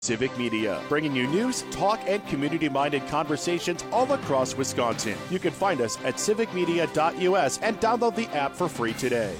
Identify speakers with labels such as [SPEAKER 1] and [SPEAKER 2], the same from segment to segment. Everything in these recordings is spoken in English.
[SPEAKER 1] Civic Media, bringing you news, talk, and community-minded conversations all across Wisconsin. You can find us at civicmedia.us and download the app for free today.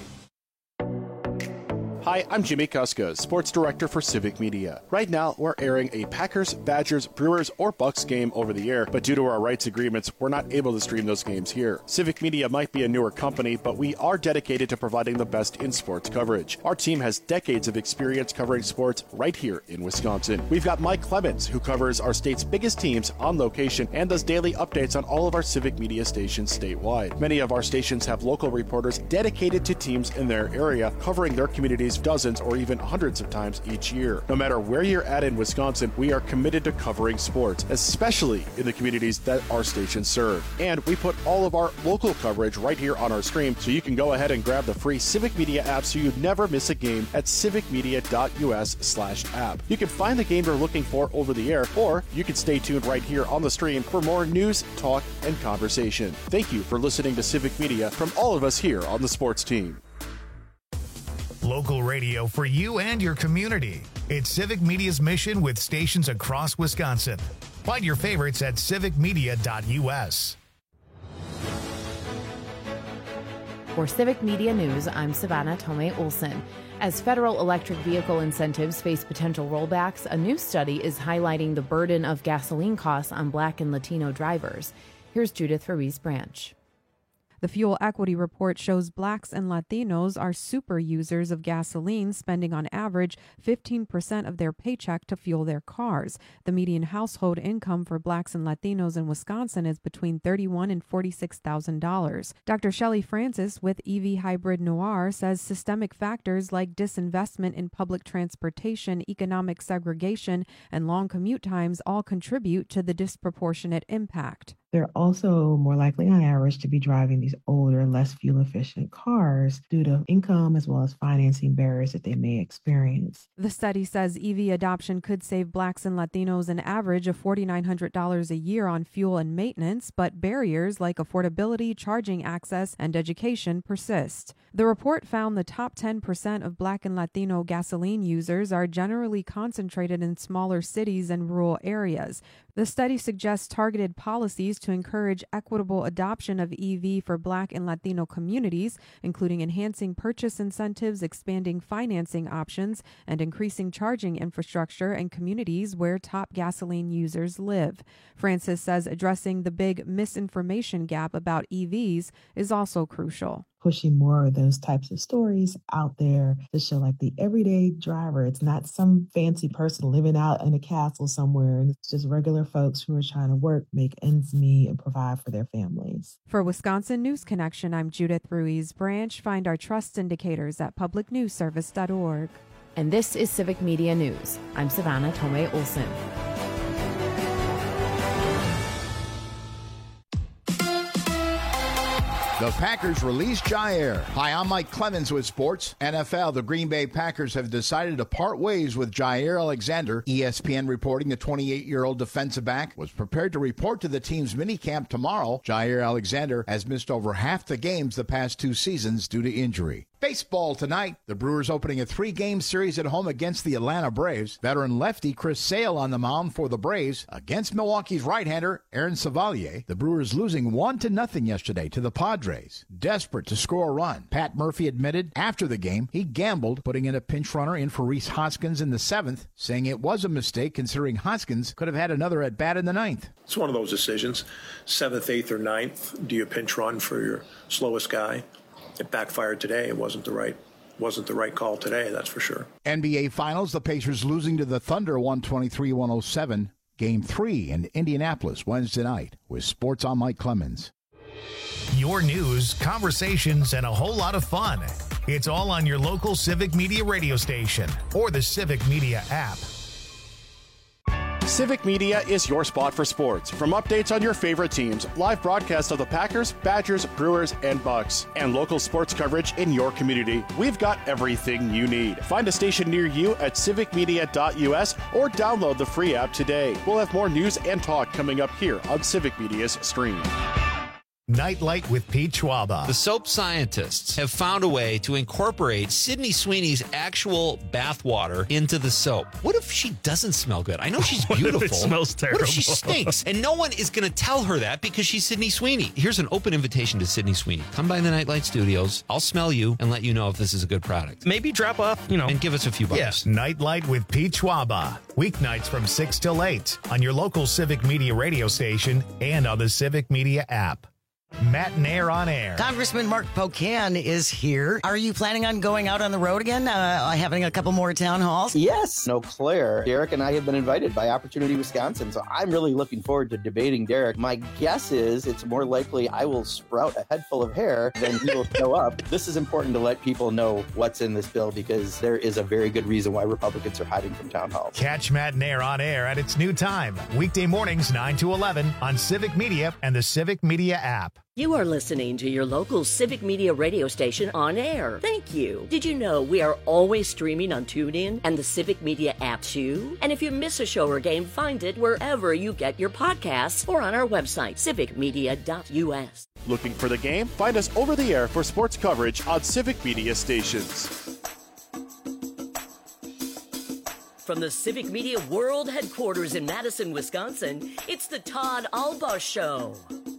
[SPEAKER 1] Hi, I'm Jimmy Kuska, Sports Director for Civic Media. Right now, we're airing a Packers, Badgers, Brewers, or Bucks game over the air, but due to our rights agreements, we're not able to stream those games here. Civic Media might be a newer company, but we are dedicated to providing the best in sports coverage. Our team has decades of experience covering sports right here in Wisconsin. We've got Mike Clemens, who covers our state's biggest teams on location and does daily updates on all of our Civic Media stations statewide. Many of our stations have local reporters dedicated to teams in their area, covering their communities dozens or even hundreds of times each year. No matter where you're at in Wisconsin, we are committed to covering sports, especially in the communities that our stations serve. And we put all of our local coverage right here on our stream, so you can go ahead and grab the free Civic Media app so you never miss a game at civicmedia.us/app. You can find the game you're looking for over the air, or you can stay tuned right here on the stream for more news, talk, and conversation. Thank you for listening to Civic Media from all of us here on the sports team.
[SPEAKER 2] Local radio for you and your community. It's Civic Media's mission with stations across Wisconsin. Find your favorites at civicmedia.us.
[SPEAKER 3] For Civic Media News, I'm Savannah Tomei Olson. As federal electric vehicle incentives face potential rollbacks, a new study is highlighting the burden of gasoline costs on Black and Latino drivers. Here's Judith Ruiz Branch.
[SPEAKER 4] The Fuel Equity Report shows Blacks and Latinos are super users of gasoline, spending on average 15% of their paycheck to fuel their cars. The median household income for Blacks and Latinos in Wisconsin is between $31,000 and $46,000. Dr. Shelley Francis with EV Hybrid Noir says systemic factors like disinvestment in public transportation, economic segregation, and long commute times all contribute to the disproportionate impact.
[SPEAKER 5] They're also more likely on average to be driving these older, less fuel-efficient cars due to income as well as financing barriers that they may experience.
[SPEAKER 4] The study says EV adoption could save Blacks and Latinos an average of $4,900 a year on fuel and maintenance, but barriers like affordability, charging access, and education persist. The report found the top 10% of Black and Latino gasoline users are generally concentrated in smaller cities and rural areas. The study suggests targeted policies to encourage equitable adoption of EV for Black and Latino communities, including enhancing purchase incentives, expanding financing options, and increasing charging infrastructure in communities where top gasoline users live. Francis says addressing the big misinformation gap about EVs is also crucial.
[SPEAKER 5] Pushing more of those types of stories out there to show like the everyday driver. It's not some fancy person living out in a castle somewhere. And it's just regular folks who are trying to work, make ends meet, and provide for their families.
[SPEAKER 4] For Wisconsin News Connection, I'm Judith Ruiz Branch. Find our trust indicators at publicnewsservice.org.
[SPEAKER 3] And this is Civic Media News. I'm Savannah Tomei Olson.
[SPEAKER 6] The Packers release Jaire. Hi, I'm Mike Clemens with Sports. NFL, the Green Bay Packers have decided to part ways with Jaire Alexander. ESPN reporting the 28-year-old defensive back was prepared to report to the team's minicamp tomorrow. Jaire Alexander has missed over half the games the past 2 seasons due to injury. Baseball tonight. The Brewers opening a 3-game series at home against the Atlanta Braves. Veteran lefty Chris Sale on the mound for the Braves against Milwaukee's right-hander Aaron Savalier. The Brewers losing 1-0 yesterday to the Padres. Desperate to score a run. Pat Murphy admitted after the game he gambled, putting in a pinch runner in for Rhys Hoskins in the 7th, saying it was a mistake considering Hoskins could have had another at-bat in the 9th.
[SPEAKER 7] It's one of those decisions. 7th, 8th, or 9th. Do you pinch run for your slowest guy? It backfired today. It wasn't the right call today, that's for sure.
[SPEAKER 6] NBA Finals, the Pacers losing to the Thunder 123-107. Game 3 in Indianapolis Wednesday night. With Sports, I'm Mike Clemens.
[SPEAKER 2] Your news, conversations, and a whole lot of fun. It's all on your local Civic Media radio station or the Civic Media app.
[SPEAKER 1] Civic Media is your spot for sports. From updates on your favorite teams, live broadcasts of the Packers, Badgers, Brewers, and Bucks, and local sports coverage in your community, we've got everything you need. Find a station near you at civicmedia.us or download the free app today. We'll have more news and talk coming up here on Civic Media's stream.
[SPEAKER 2] Nightlight with Pete Schwaba.
[SPEAKER 8] The soap scientists have found a way to incorporate Sydney Sweeney's actual bath water into the soap. What if she doesn't smell good? I know she's beautiful.
[SPEAKER 9] What if it smells terrible?
[SPEAKER 8] What if she stinks? And no one is going to tell her that because she's Sydney Sweeney. Here's an open invitation to Sydney Sweeney. Come by the Nightlight Studios. I'll smell you and let you know if this is a good product.
[SPEAKER 9] Maybe drop off,
[SPEAKER 8] and give us a few bucks.
[SPEAKER 9] Yes.
[SPEAKER 2] Nightlight with Pete Schwaba. Weeknights from 6 till 8 on your local Civic Media radio station and on the Civic Media app. Matt Nair on air.
[SPEAKER 10] Congressman Mark Pocan is here. Are you planning on going out on the road again, having a couple more town halls?
[SPEAKER 11] Yes. Eau Claire. Derek and I have been invited by Opportunity Wisconsin, so I'm really looking forward to debating Derek. My guess is it's more likely I will sprout a head full of hair than he will show up. This is important to let people know what's in this bill because there is a very good reason why Republicans are hiding from town halls.
[SPEAKER 2] Catch Matt Nair on air at its new time, weekday mornings 9 to 11 on Civic Media and the Civic Media app.
[SPEAKER 12] You are listening to your local Civic Media radio station on air. Thank you. Did you know we are always streaming on TuneIn and the Civic Media app too? And if you miss a show or game, find it wherever you get your podcasts or on our website, civicmedia.us.
[SPEAKER 1] Looking for the game? Find us over the air for sports coverage on Civic Media stations.
[SPEAKER 12] From the Civic Media World Headquarters in Madison, Wisconsin, it's the Todd Albaugh Show.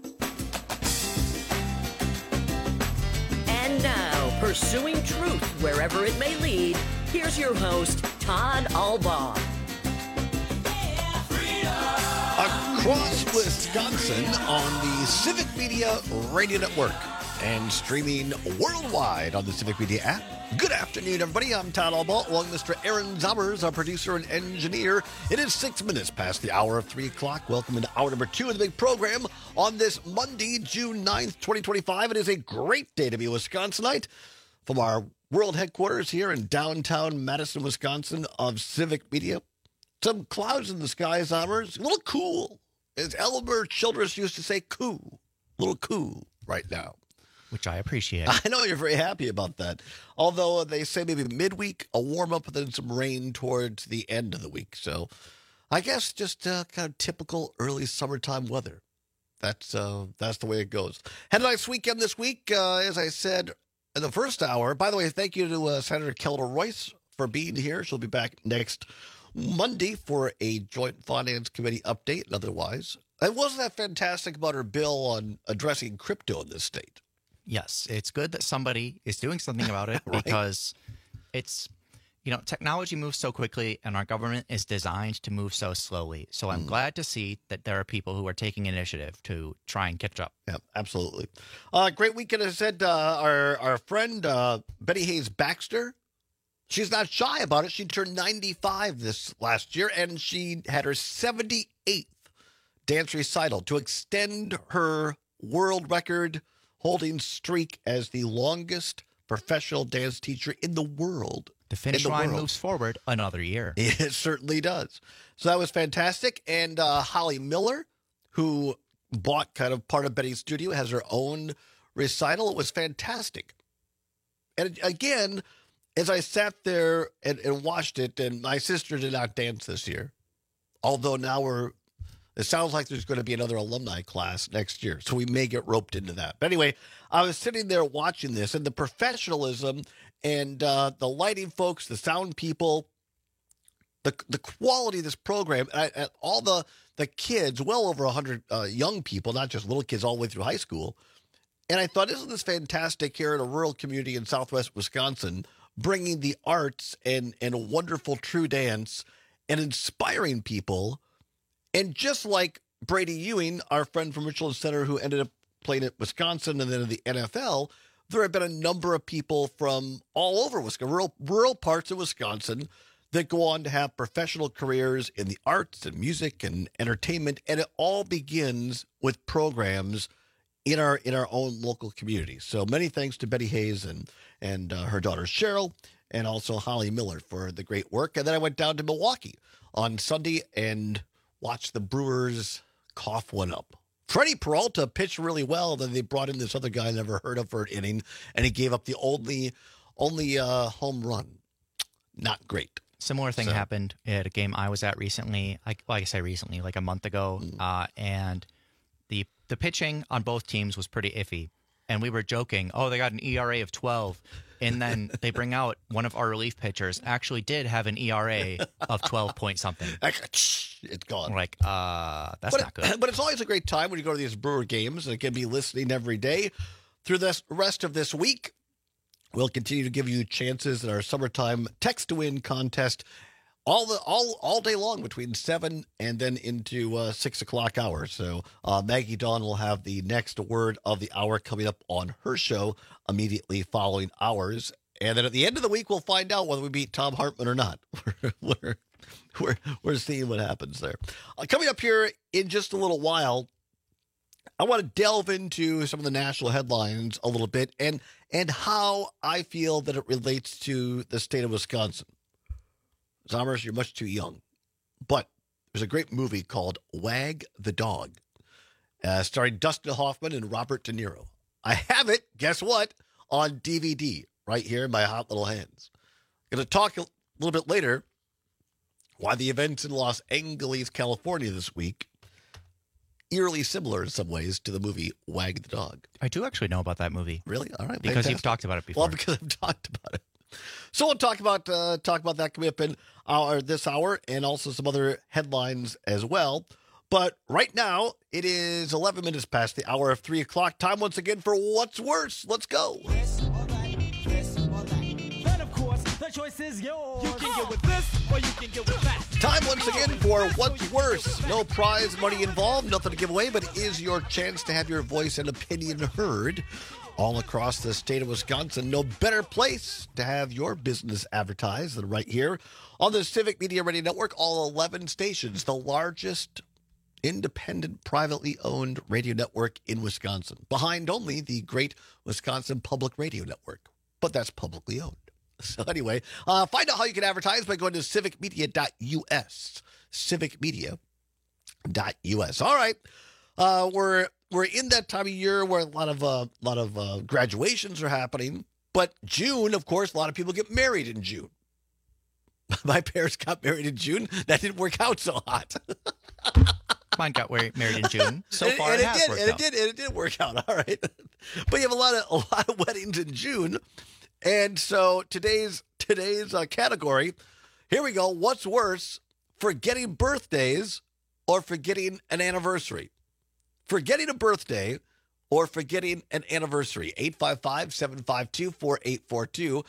[SPEAKER 12] And now, pursuing truth wherever it may lead, here's your host, Todd Albaugh.
[SPEAKER 6] Across Wisconsin on the Civic Media Radio Network and streaming worldwide on the Civic Media app. Good afternoon, everybody. I'm Todd Albaugh, along with Mr. Aaron Zommers, our producer and engineer. It is 6 minutes past the hour of 3 o'clock. Welcome into hour number 2 of the big program on this Monday, June 9th, 2025. It is a great day to be a Wisconsinite from our world headquarters here in downtown Madison, Wisconsin of Civic Media. Some clouds in the sky, Zommers. A little cool. As Elmer Childress used to say, cool. A little cool right now.
[SPEAKER 13] Which I appreciate.
[SPEAKER 6] I know you're very happy about that. Although they say maybe midweek, a warm-up, and then some rain towards the end of the week. So I guess just kind of typical early summertime weather. That's the way it goes. Had a nice weekend this week, as I said in the first hour. By the way, thank you to Senator Kelda Royce for being here. She'll be back next Monday for a Joint Finance Committee update and otherwise. And wasn't that fantastic about her bill on addressing crypto in this state?
[SPEAKER 13] Yes, it's good that somebody is doing something about it
[SPEAKER 6] Right.
[SPEAKER 13] because it's, technology moves so quickly and our government is designed to move so slowly. So I'm glad to see that there are people who are taking initiative to try and catch up.
[SPEAKER 6] Yeah, absolutely. Great weekend. As I said, our friend Betty Hayes Baxter, she's not shy about it. She turned 95 this last year, and she had her 78th dance recital to extend her world record holding streak as the longest professional dance teacher in the world.
[SPEAKER 13] The finish line moves forward another year.
[SPEAKER 6] It certainly does. So that was fantastic. And Holly Miller, who bought kind of part of Betty's studio, has her own recital. It was fantastic. And again, as I sat there and watched it, and my sister did not dance this year, although now it sounds like there's going to be another alumni class next year, so we may get roped into that. But anyway, I was sitting there watching this, and the professionalism and the lighting folks, the sound people, the quality of this program, and all the kids, well over 100 young people, not just little kids all the way through high school. And I thought, isn't this fantastic here in a rural community in southwest Wisconsin, bringing the arts and a wonderful true dance and inspiring people. And just like Brady Ewing, our friend from Richland Center, who ended up playing at Wisconsin and then in the NFL, there have been a number of people from all over Wisconsin, rural parts of Wisconsin, that go on to have professional careers in the arts and music and entertainment. And it all begins with programs in our own local community. So many thanks to Betty Hayes and her daughter Cheryl, and also Holly Miller for the great work. And then I went down to Milwaukee on Sunday and watched the Brewers cough one up. Freddie Peralta pitched really well. Then they brought in this other guy I never heard of for an inning, and he gave up the only home run. Not great.
[SPEAKER 13] Similar thing happened at a game I was at recently. Like I say recently, like a month ago, and the the pitching on both teams was pretty iffy. And we were joking, oh, they got an ERA of 12. And then they bring out one of our relief pitchers actually did have an ERA of 12 point something.
[SPEAKER 9] It's gone.
[SPEAKER 13] We're like, that's not good.
[SPEAKER 9] But it's always a great time when you go to these Brewer games, and it can be listening every day through this rest of this week. We'll continue to give you chances in our summertime text to win contest all day long between 7 and then into 6 o'clock hour. So Maggie Dawn will have the next word of the hour coming up on her show immediately following ours. And then at the end of the week, we'll find out whether we beat Tom Hartman or not. We're seeing what happens there. Coming up here in just a little while, I want to delve into some of the national headlines a little bit and how I feel that it relates to the state of Wisconsin. Zommers, you're much too young. But there's a great movie called Wag the Dog, starring Dustin Hoffman and Robert De Niro. I have it, guess what, on DVD right here in my hot little hands. I'm going to talk a little bit later why the events in Los Angeles, California this week eerily similar in some ways to the movie Wag the Dog.
[SPEAKER 13] I do actually know about that movie.
[SPEAKER 9] Really? All right.
[SPEAKER 13] Because
[SPEAKER 9] fantastic.
[SPEAKER 13] You've talked about it before.
[SPEAKER 9] Well, because I've talked about it. So we'll talk about that coming up in this hour and also some other headlines as well. But right now, it is 11 minutes past the hour of 3 o'clock. Time once again for What's Worse. Let's go.
[SPEAKER 14] Choice is yours. You can get with this or you can get with that.
[SPEAKER 9] Time once again for What's Worse. No prize money involved, nothing to give away, but it is your chance to have your voice and opinion heard all across the state of Wisconsin. No better place to have your business advertised than right here on the Civic Media Radio Network. All 11 stations, the largest independent, privately owned radio network in Wisconsin, behind only the great Wisconsin Public Radio Network, but that's publicly owned. So anyway, find out how you can advertise by going to civicmedia.us. Civicmedia.us. All right, we're in that time of year where a lot of graduations are happening. But June, of course, a lot of people get married in June. My parents got married in June. That didn't work out so hot.
[SPEAKER 13] Mine got married in June. So far,
[SPEAKER 9] it did work out. All right, but you have a lot of weddings in June. And so today's category, here we go. What's worse, forgetting birthdays or forgetting an anniversary? Forgetting a birthday or forgetting an anniversary. 855-752-4842.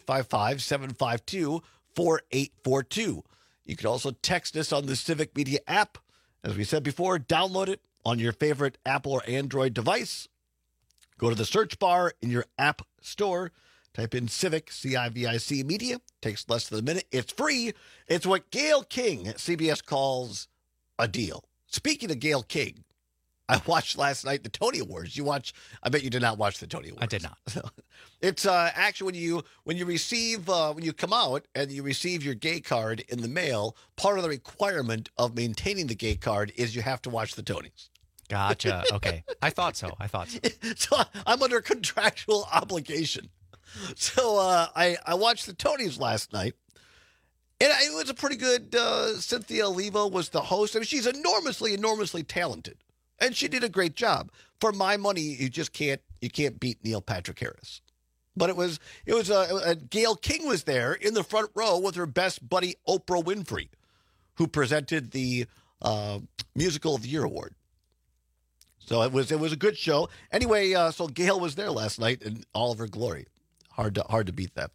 [SPEAKER 9] 855-752-4842. You can also text us on the Civic Media app. As we said before, download it on your favorite Apple or Android device. Go to the search bar in your app store. Type in Civic, C-I-V-I-C Media. Takes less than a minute. It's free. It's what Gayle King at CBS calls a deal. Speaking of Gayle King, I watched last night the Tony Awards. I bet you did not watch the Tony Awards.
[SPEAKER 13] I did not.
[SPEAKER 9] It's actually when you come out and you receive your gay card in the mail, part of the requirement of maintaining the gay card is you have to watch the Tonys.
[SPEAKER 13] Gotcha. Okay. I thought so.
[SPEAKER 9] So I'm under contractual obligation. So I watched the Tonys last night, and it was a pretty good. Cynthia Olivo was the host. I mean, she's enormously talented, and she did a great job. For my money, you can't beat Neil Patrick Harris. But it was Gayle King was there in the front row with her best buddy Oprah Winfrey, who presented the Musical of the Year award. So it was a good show. Anyway, so Gayle was there last night in all of her glory. Hard to beat that.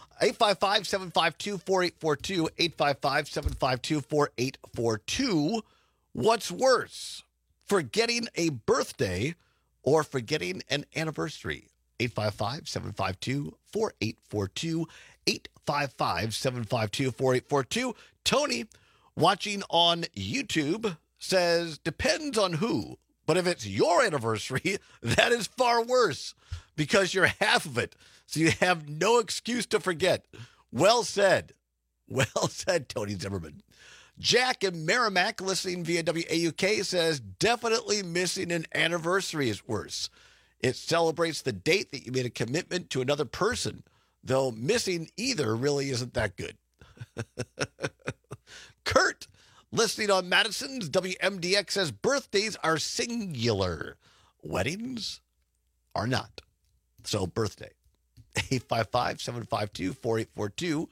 [SPEAKER 9] 855-752-4842. 855-752-4842. What's worse, forgetting a birthday or forgetting an anniversary? 855-752-4842. 855-752-4842. Tony, watching on YouTube, says, depends on who. But if it's your anniversary, that is far worse because you're half of it. So you have no excuse to forget. Well said. Well said, Tony Zimmerman. Jack in Merrimack, listening via WAUK, says, definitely missing an anniversary is worse. It celebrates the date that you made a commitment to another person, though missing either really isn't that good. Kurt, Listening on Madison's WMDX says birthdays are singular. Weddings are not. So birthday. 855-752-4842.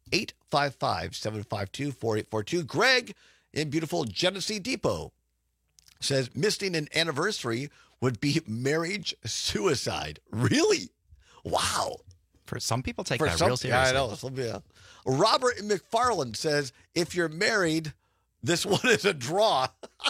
[SPEAKER 9] 855-752-4842. Greg in beautiful Genesee Depot says missing an anniversary would be marriage suicide. Really? Wow.
[SPEAKER 13] For some people take that real seriously.
[SPEAKER 9] Yeah, I know. Yeah. Robert in McFarland says, if you're married, this one is a draw.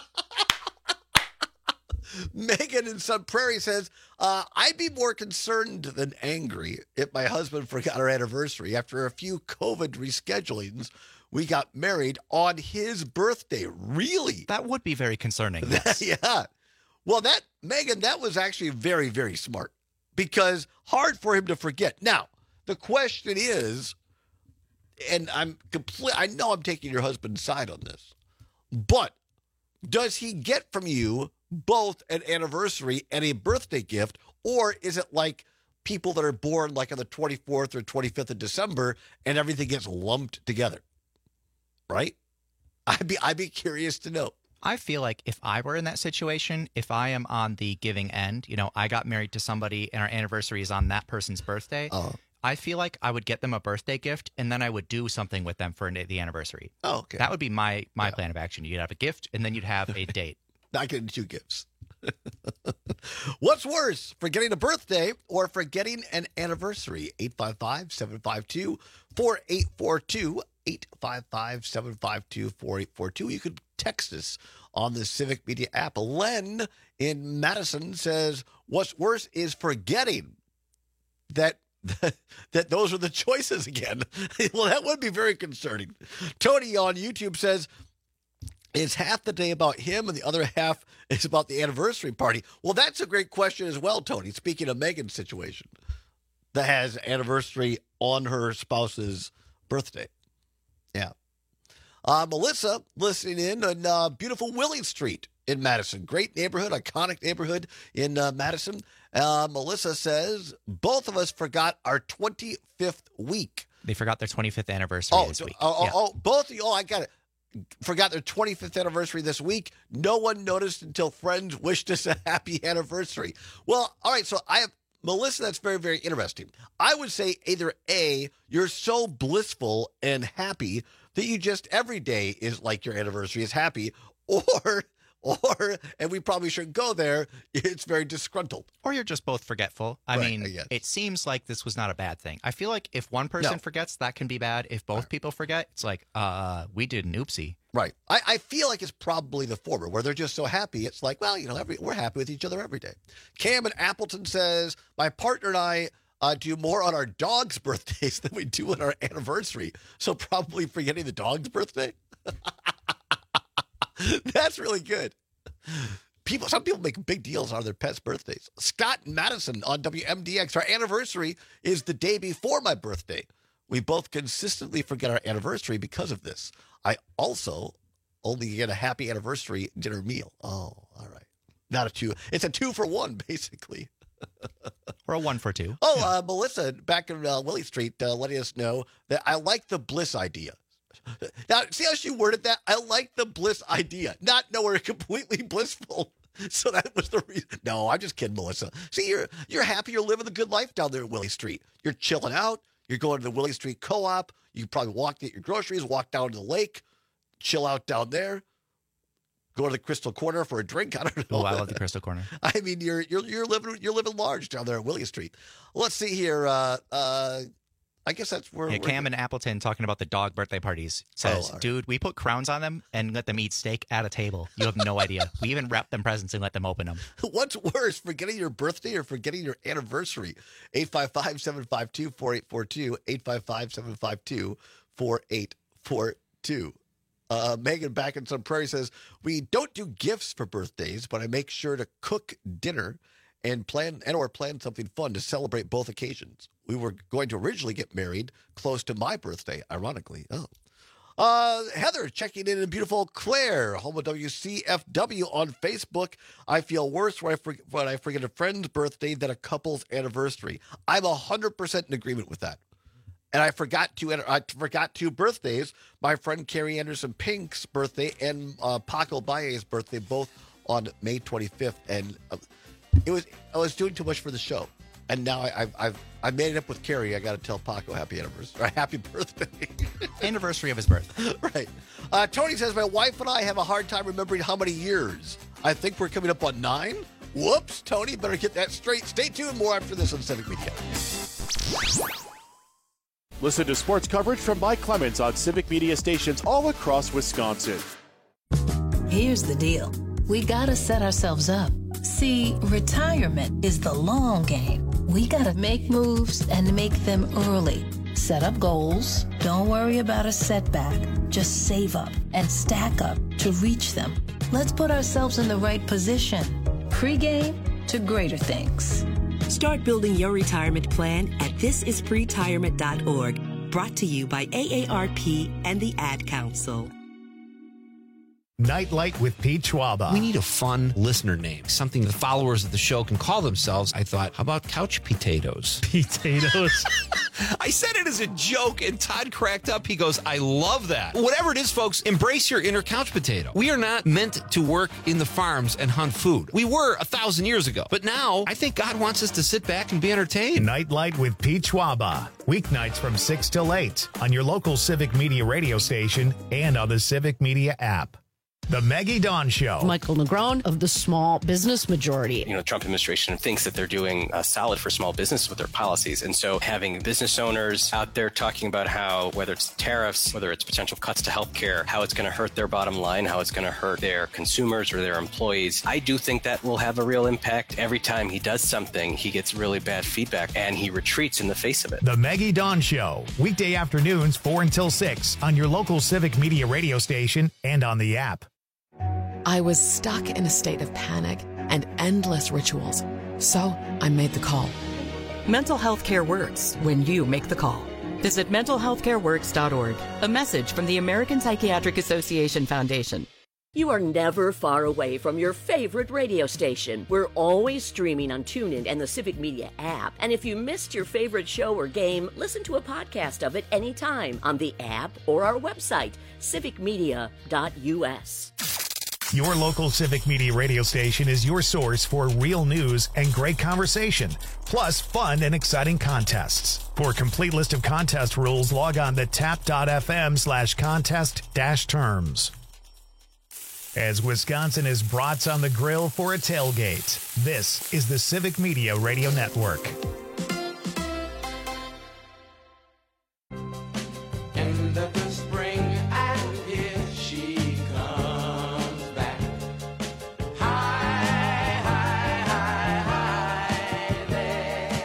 [SPEAKER 9] Megan in Sun Prairie says, I'd be more concerned than angry if my husband forgot our anniversary. After a few COVID reschedulings, we got married on his birthday. Really?
[SPEAKER 13] That would be very concerning. Yes.
[SPEAKER 9] Yeah. Well, Megan, that was actually very, very smart because hard for him to forget. Now, the question is, and I know I'm taking your husband's side on this, but does he get from you both an anniversary and a birthday gift, or is it like people that are born like on the 24th or 25th of December and everything gets lumped together? Right? I'd be curious to know.
[SPEAKER 13] I feel like if I were in that situation, if I am on the giving end, I got married to somebody and our anniversary is on that person's birthday. I feel like I would get them a birthday gift and then I would do something with them for the anniversary.
[SPEAKER 9] Oh, okay.
[SPEAKER 13] That would be my plan of action. You'd have a gift and then you'd have a date.
[SPEAKER 9] Not getting 2 gifts. What's worse, forgetting a birthday or forgetting an anniversary? 855-752-4842. 855-752-4842. You could text us on the Civic Media app. Len in Madison says, what's worse is forgetting that those are the choices again. Well, that would be very concerning. Tony on YouTube says, is half the day about him and the other half is about the anniversary party? Well, that's a great question as well, Tony. Speaking of Megan's situation that has anniversary on her spouse's birthday. Yeah. Melissa listening in on beautiful Willie Street in Madison. Great neighborhood, iconic neighborhood in Madison. Melissa says, both of us forgot our 25th week.
[SPEAKER 13] They forgot their 25th anniversary this week.
[SPEAKER 9] Both of you. Oh, I got it. Forgot their 25th anniversary this week. No one noticed until friends wished us a happy anniversary. Well, all right, so I have Melissa, that's very, very interesting. I would say either A, you're so blissful and happy that you just every day is like your anniversary is happy, or, and we probably shouldn't go there, it's very disgruntled.
[SPEAKER 13] Or you're just both forgetful. I mean, it seems like this was not a bad thing. I feel like if one person forgets, that can be bad. If both people forget, it's like, we did an oopsie.
[SPEAKER 9] Right. I feel like it's probably the former, where they're just so happy. It's like, well, we're happy with each other every day. Cam in Appleton says, my partner and I do more on our dog's birthdays than we do on our anniversary. So probably forgetting the dog's birthday. That's really good. Some people make big deals out of their pets' birthdays. Scott in Madison on WMDX. Our anniversary is the day before my birthday. We both consistently forget our anniversary because of this. I also only get a happy anniversary dinner meal. Oh, all right. Not a 2. It's a 2 for 1, basically.
[SPEAKER 13] Or a 1 for 2.
[SPEAKER 9] Oh, yeah. Melissa back in Willie Street letting us know that I like the bliss idea. Now, see how she worded that? I like the bliss idea. Not know we're completely blissful. So that was the reason. No, I'm just kidding, Melissa. See, you're happy. You're living the good life down there at Willie Street. You're chilling out. You're going to the Willie Street Co-op. You probably walk to get your groceries, walk down to the lake, chill out down there, go to the Crystal Corner for a drink. I don't know.
[SPEAKER 13] Oh, I love the Crystal Corner.
[SPEAKER 9] I mean, you're living large down there at Willie Street. Let's see here. I guess that's where
[SPEAKER 13] Cam in Appleton talking about the dog birthday parties says, dude, we put crowns on them and let them eat steak at a table. You have no idea. We even wrap them presents and let them open them.
[SPEAKER 9] What's worse, forgetting your birthday or forgetting your anniversary? 855-752-4842. 855-752-4842. Megan back in Sun Prairie says, we don't do gifts for birthdays, but I make sure to cook dinner and plan something fun to celebrate both occasions. We were going to originally get married close to my birthday, ironically. Heather checking in beautiful Claire, home of WCFW on Facebook. I feel worse when I forget a friend's birthday than a couple's anniversary. I'm 100% in agreement with that. And I forgot two birthdays. My friend Carrie Anderson Pink's birthday and Paco Valle's birthday, both on May 25th. And I was doing too much for the show. And now I made it up with Carrie. I got to tell Paco happy anniversary, or happy birthday.
[SPEAKER 13] Anniversary of his birth.
[SPEAKER 9] Right. Tony says, my wife and I have a hard time remembering how many years. I think we're coming up on 9. Whoops, Tony, better get that straight. Stay tuned. More after this on Civic Media.
[SPEAKER 1] Listen to sports coverage from Mike Clemens on Civic Media stations all across Wisconsin.
[SPEAKER 15] Here's the deal. We gotta set ourselves up. See, retirement is the long game. We gotta make moves and make them early. Set up goals. Don't worry about a setback. Just save up and stack up to reach them. Let's put ourselves in the right position. Pre-game to greater things.
[SPEAKER 16] Start building your retirement plan at thisispretirement.org. Brought to you by AARP and the Ad Council.
[SPEAKER 2] Nightlight with Pete Schwaba.
[SPEAKER 8] We need a fun listener name, something the followers of the show can call themselves. I thought, how about couch potatoes?
[SPEAKER 17] Potatoes.
[SPEAKER 8] I said it as a joke, and Todd cracked up. He goes, I love that. Whatever it is, folks, embrace your inner couch potato. We are not meant to work in the farms and hunt food. We were 1,000 years ago. But now, I think God wants us to sit back and be entertained.
[SPEAKER 2] Nightlight with Pete Schwaba. Weeknights from 6 till 8 on your local Civic Media radio station and on the Civic Media app. The Maggie Dawn Show.
[SPEAKER 18] Michael Negron of the Small Business Majority.
[SPEAKER 19] The Trump administration thinks that they're doing solid for small business with their policies. And so having business owners out there talking about how, whether it's tariffs, whether it's potential cuts to healthcare, how it's going to hurt their bottom line, how it's going to hurt their consumers or their employees, I do think that will have a real impact. Every time he does something, he gets really bad feedback and he retreats in the face of it.
[SPEAKER 2] The Maggie Dawn Show. Weekday afternoons 4 until 6 on your local Civic Media radio station and on the app.
[SPEAKER 20] I was stuck in a state of panic and endless rituals, so I made the call.
[SPEAKER 21] Mental health care works when you make the call. Visit mentalhealthcareworks.org. A message from the American Psychiatric Association Foundation.
[SPEAKER 12] You are never far away from your favorite radio station. We're always streaming on TuneIn and the Civic Media app. And if you missed your favorite show or game, listen to a podcast of it anytime on the app or our website, civicmedia.us.
[SPEAKER 2] Your local Civic Media radio station is your source for real news and great conversation, plus fun and exciting contests. For a complete list of contest rules, log on to tap.fm/contest-terms. As Wisconsin is brats on the grill for a tailgate, this is the Civic Media Radio Network.
[SPEAKER 14] End of the spring and here she comes back. Hi, hi, hi, hi there.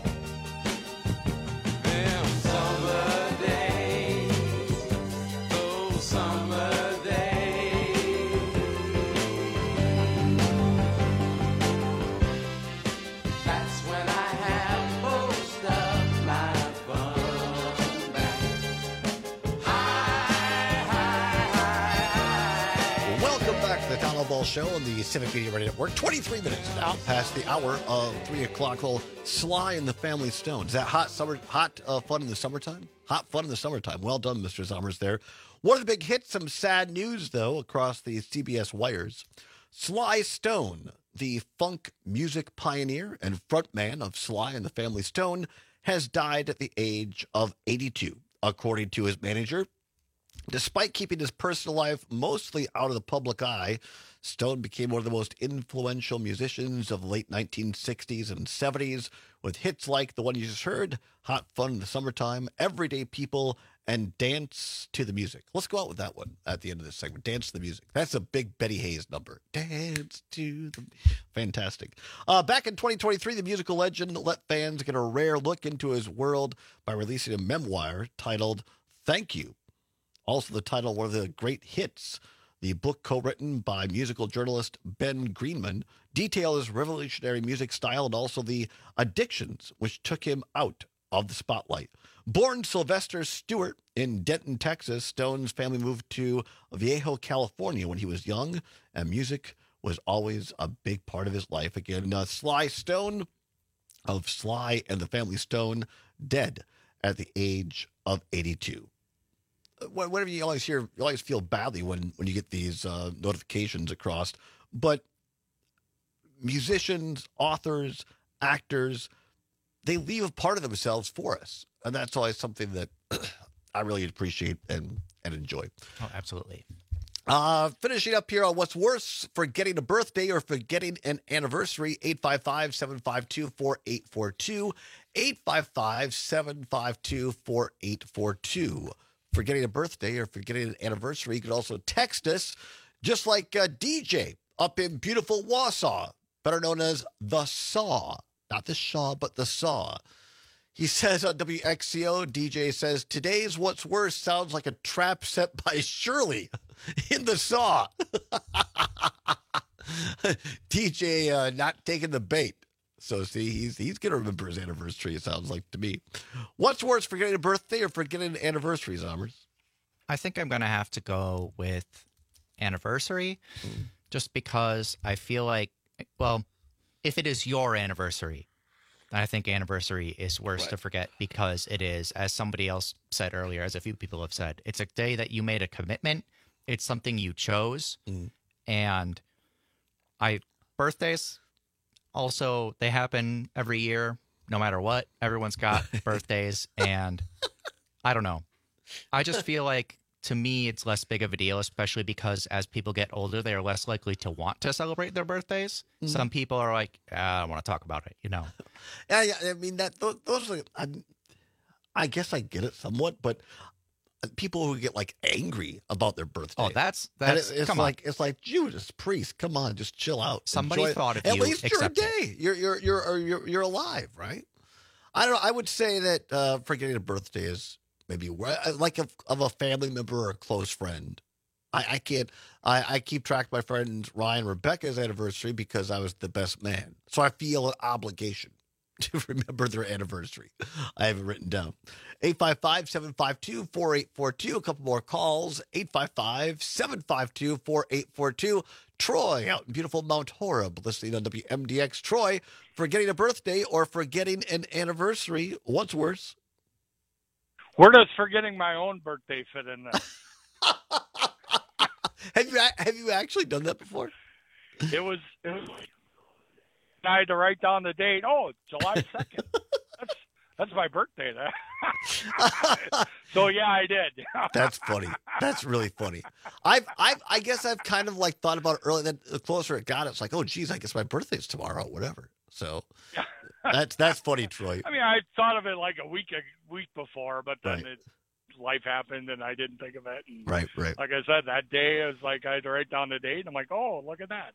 [SPEAKER 14] Them summer days, those summer days. That's when I have most of my fun.
[SPEAKER 9] Welcome back to the Town Hall Ball Show on the Civic Media Radio Network. 23 minutes now past the hour of 3 o'clock. Well, Sly and the Family Stone. Is that hot fun in the summertime? Hot fun in the summertime. Well done, Mr. Zommers there. One of the big hits, some sad news, though, across the CBS wires. Sly Stone, the funk music pioneer and frontman of Sly and the Family Stone, has died at the age of 82, according to his manager. Despite keeping his personal life mostly out of the public eye, Stone became one of the most influential musicians of the late 1960s and 70s, with hits like the one you just heard, Hot Fun in the Summertime, Everyday People, and Dance to the Music. Let's go out with that one at the end of this segment. Dance to the Music. That's a big Betty Hayes number. Dance to the... Fantastic. Back in 2023, the musical legend let fans get a rare look into his world by releasing a memoir titled Thank You. Also the title, one of the great hits, the book co-written by musical journalist Ben Greenman, detail his revolutionary music style and also the addictions which took him out of the spotlight. Born Sylvester Stewart in Denton, Texas, Stone's family moved to Viejo, California when he was young, and music was always a big part of his life. Again, Sly Stone of Sly and the Family Stone, dead at the age of 82. Whatever you always hear, you always feel badly when you get these notifications across. But musicians, authors, actors, they leave a part of themselves for us. And that's always something that I really appreciate and enjoy.
[SPEAKER 13] Oh, absolutely.
[SPEAKER 9] Finishing up here on what's worse, forgetting a birthday or forgetting an anniversary, 855-752-4842, 855-752-4842. Forgetting a birthday or forgetting an anniversary, you can also text us, just like DJ up in beautiful Wausau, better known as The Saw. Not the Shaw, but The Saw. He says on WXCO, DJ says, today's What's Worse sounds like a trap set by Shirley in The Saw. DJ not taking the bait. So, see, he's going to remember his anniversary, it sounds like to me. What's worse, forgetting a birthday or forgetting an anniversary, Zombers?
[SPEAKER 13] I think I'm going to have to go with anniversary just because I feel like, well, if it is your anniversary, I think anniversary is worse to forget because it is, as somebody else said earlier, as a few people have said, it's a day that you made a commitment. It's something you chose. And birthdays, also, they happen every year, no matter what. Everyone's got birthdays. And I don't know. I just feel like, to me, it's less big of a deal, especially because as people get older, they are less likely to want to celebrate their birthdays. Some people are like, I don't want to talk about it, you know.
[SPEAKER 9] Yeah, I mean, those are, I guess I get it somewhat, but people who get like angry about their birthday.
[SPEAKER 13] Oh, that's
[SPEAKER 9] it's
[SPEAKER 13] come
[SPEAKER 9] like
[SPEAKER 13] on.
[SPEAKER 9] It's like Judas Priest. Come on, just chill out.
[SPEAKER 13] Somebody
[SPEAKER 9] Enjoy
[SPEAKER 13] thought
[SPEAKER 9] it.
[SPEAKER 13] of
[SPEAKER 9] At
[SPEAKER 13] you.
[SPEAKER 9] least you're a
[SPEAKER 13] accept it.
[SPEAKER 9] day. You're alive, right? I don't know. I would say that forgetting a birthday is maybe like of a family member or a close friend. I can't. I keep track of my friends Ryan and Rebecca's anniversary because I was the best man, so I feel an obligation to remember their anniversary. I have it written down. 855-752-4842. A couple more calls. 855-752-4842. Troy out in beautiful Mount Horeb, listening on WMDX. Troy, forgetting a birthday or forgetting an anniversary, what's worse?
[SPEAKER 17] Where does forgetting my own birthday fit in there?
[SPEAKER 9] Have you actually done that before?
[SPEAKER 17] It was I had to write down the date. Oh, July 2nd. That's my birthday. So yeah, I did.
[SPEAKER 9] That's funny. That's really funny. I guess I've kind of like thought about it early. Then the closer it got, it's like, oh geez, I guess my birthday's tomorrow, whatever. So that's funny, Troy.
[SPEAKER 17] I mean, I thought of it like a week before, but then life happened and I didn't think of it. And
[SPEAKER 9] right.
[SPEAKER 17] Like I said, that day it was like I had to write down the date. And I'm like, oh, look at that.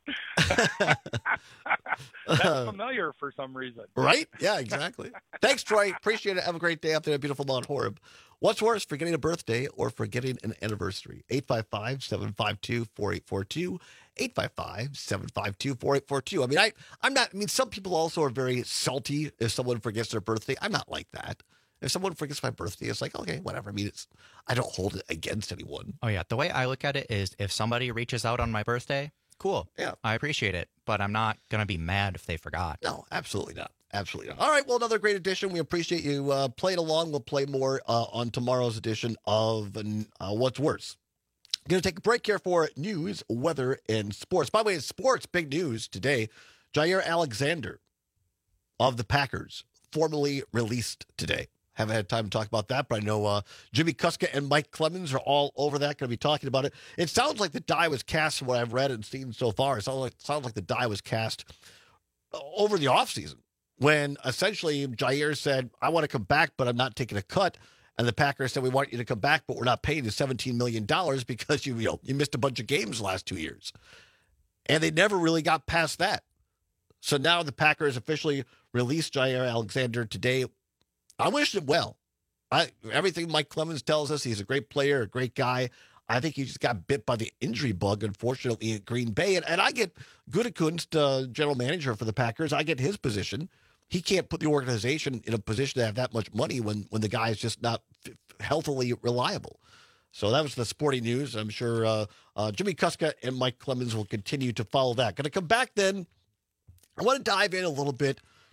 [SPEAKER 17] That's familiar for some reason.
[SPEAKER 9] Right? Yeah, exactly. Thanks, Troy. Appreciate it. Have a great day up there at beautiful Mount Horeb. What's worse, forgetting a birthday or forgetting an anniversary? 855-752-4842. 855-752-4842. I mean, some people also are very salty if someone forgets their birthday. I'm not like that. If someone forgets my birthday, it's like, okay, whatever. I mean, I don't hold it against anyone.
[SPEAKER 13] Oh, yeah. The way I look at it is if somebody reaches out on my birthday, cool.
[SPEAKER 9] Yeah.
[SPEAKER 13] I appreciate it, but I'm not going to be mad if they forgot.
[SPEAKER 9] No, absolutely not. Absolutely not. All right, well, another great edition. We appreciate you playing along. We'll play more on tomorrow's edition of What's Worse. Going to take a break here for news, weather, and sports. By the way, sports, big news today. Jaire Alexander of the Packers, formally released today. Haven't had time to talk about that, but I know Jimmy Kuska and Mike Clemens are all over that, going to be talking about it. It sounds like the die was cast from what I've read and seen so far. It sounds like the die was cast over the offseason when essentially Jaire said, I want to come back, but I'm not taking a cut. And the Packers said, we want you to come back, but we're not paying you $17 million because you missed a bunch of games the last 2 years. And they never really got past that. So now the Packers officially released Jaire Alexander today. I wish him well. Everything Mike Clemens tells us, he's a great player, a great guy. I think he just got bit by the injury bug, unfortunately, at Green Bay. And I get Gutekunst, general manager for the Packers. I get his position. He can't put the organization in a position to have that much money when the guy is just not healthily reliable. So that was the sporting news. I'm sure Jimmy Kuska and Mike Clemens will continue to follow that. Going to come back then. I want to dive in a little bit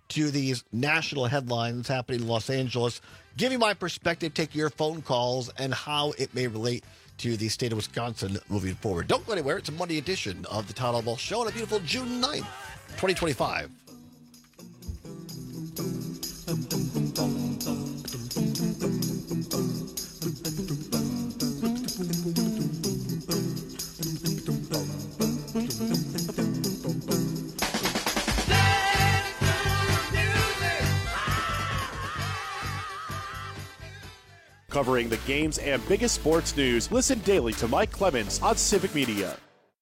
[SPEAKER 9] to these national headlines happening in Los Angeles. Give me my perspective, take your phone calls, and how it may relate to the state of Wisconsin moving forward. Don't go anywhere. It's a Monday edition of the Todd Ball Show on a beautiful June 9th, 2025.
[SPEAKER 1] Covering the games and biggest sports news, listen daily to Mike Clemens on Civic Media.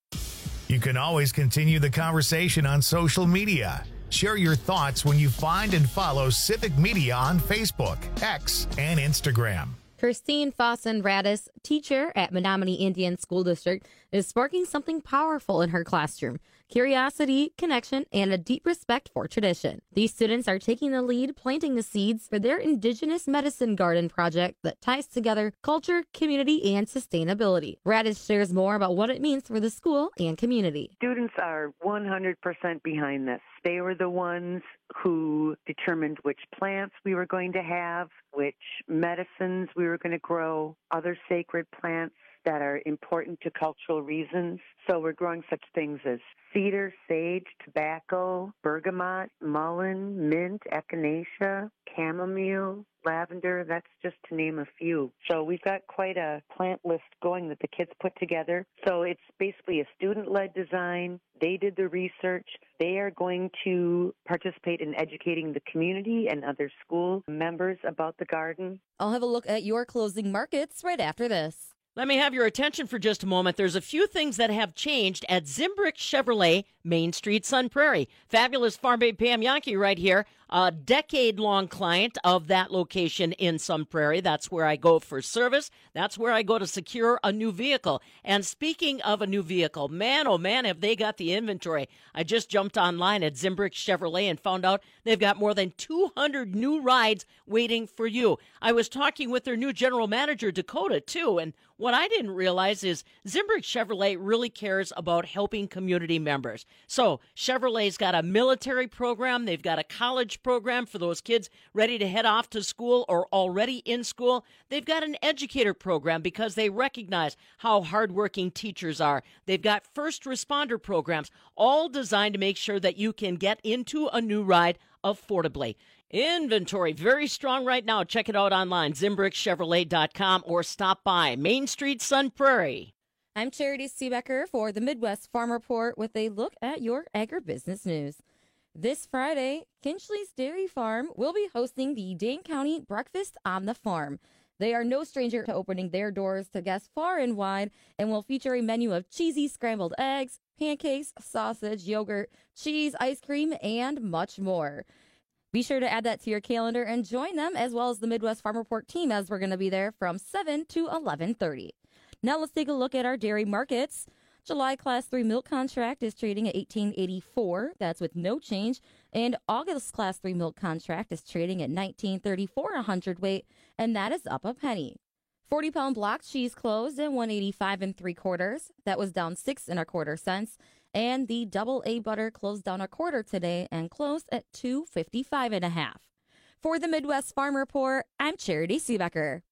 [SPEAKER 2] You can always continue the conversation on social media. Share your thoughts when you find and follow Civic Media on Facebook, X, and Instagram.
[SPEAKER 5] Christine Fossen-Radis, teacher at Menominee Indian School District, is sparking something powerful in her classroom: curiosity, connection, and a deep respect for tradition. These students are taking the lead, planting the seeds for their Indigenous Medicine Garden project that ties together culture, community, and sustainability. Radis shares more about what it means for the school and community.
[SPEAKER 22] Students are 100% behind this. They were the ones who determined which plants we were going to have, which medicines we were going to grow, other sacred plants that are important to cultural reasons. So we're growing such things as cedar, sage, tobacco, bergamot, mullein, mint, echinacea, chamomile, lavender. That's just to name a few. So we've got quite a plant list going that the kids put together. So it's basically a student-led design. They did the research. They are going to participate in educating the community and other school members about the garden.
[SPEAKER 5] I'll have a look at your closing markets right after this.
[SPEAKER 23] Let me have your attention for just a moment. There's a few things that have changed at Zimbrick Chevrolet, Main Street, Sun Prairie. Fabulous Farm Babe Pam Yankee right here, a decade-long client of that location in Sun Prairie. That's where I go for service. That's where I go to secure a new vehicle. And speaking of a new vehicle, man, oh man, have they got the inventory. I just jumped online at Zimbrick Chevrolet and found out they've got more than 200 new rides waiting for you. I was talking with their new general manager, Dakota, too, and what I didn't realize is Zimbrick Chevrolet really cares about helping community members. So Chevrolet's got a military program. They've got a college program for those kids ready to head off to school or already in school. They've got an educator program because they recognize how hardworking teachers are. They've got first responder programs, all designed to make sure that you can get into a new ride affordably. Inventory very strong right now. Check it out online, ZimbrickChevrolet.com, or stop by Main Street, Sun Prairie.
[SPEAKER 5] I'm Charity Seebecker for the Midwest Farm Report with a look at your agribusiness news. This Friday, Kinchley's Dairy Farm will be hosting the Dane County Breakfast on the Farm. They are no stranger to opening their doors to guests far and wide and will feature a menu of cheesy scrambled eggs, pancakes, sausage, yogurt, cheese, ice cream, and much more. Be sure to add that to your calendar and join them as well as the Midwest Farm Report team, as we're going to be there from 7 to 11:30. Now let's take a look at our dairy markets. July Class 3 milk contract is trading at $18.84. That's with no change. And August Class 3 milk contract is trading at $19.34 a hundredweight, and that is up a penny. 40-pound block cheese closed at $1.85 3/4. That was down 6 1/4 cents. And the double A butter closed down a quarter today and closed at $2.55 1/2. For the Midwest Farm Report, I'm Charity Seebecker.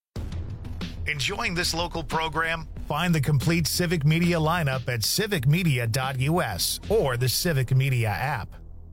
[SPEAKER 2] Enjoying this local program? Find the complete Civic Media lineup at civicmedia.us or the Civic Media app.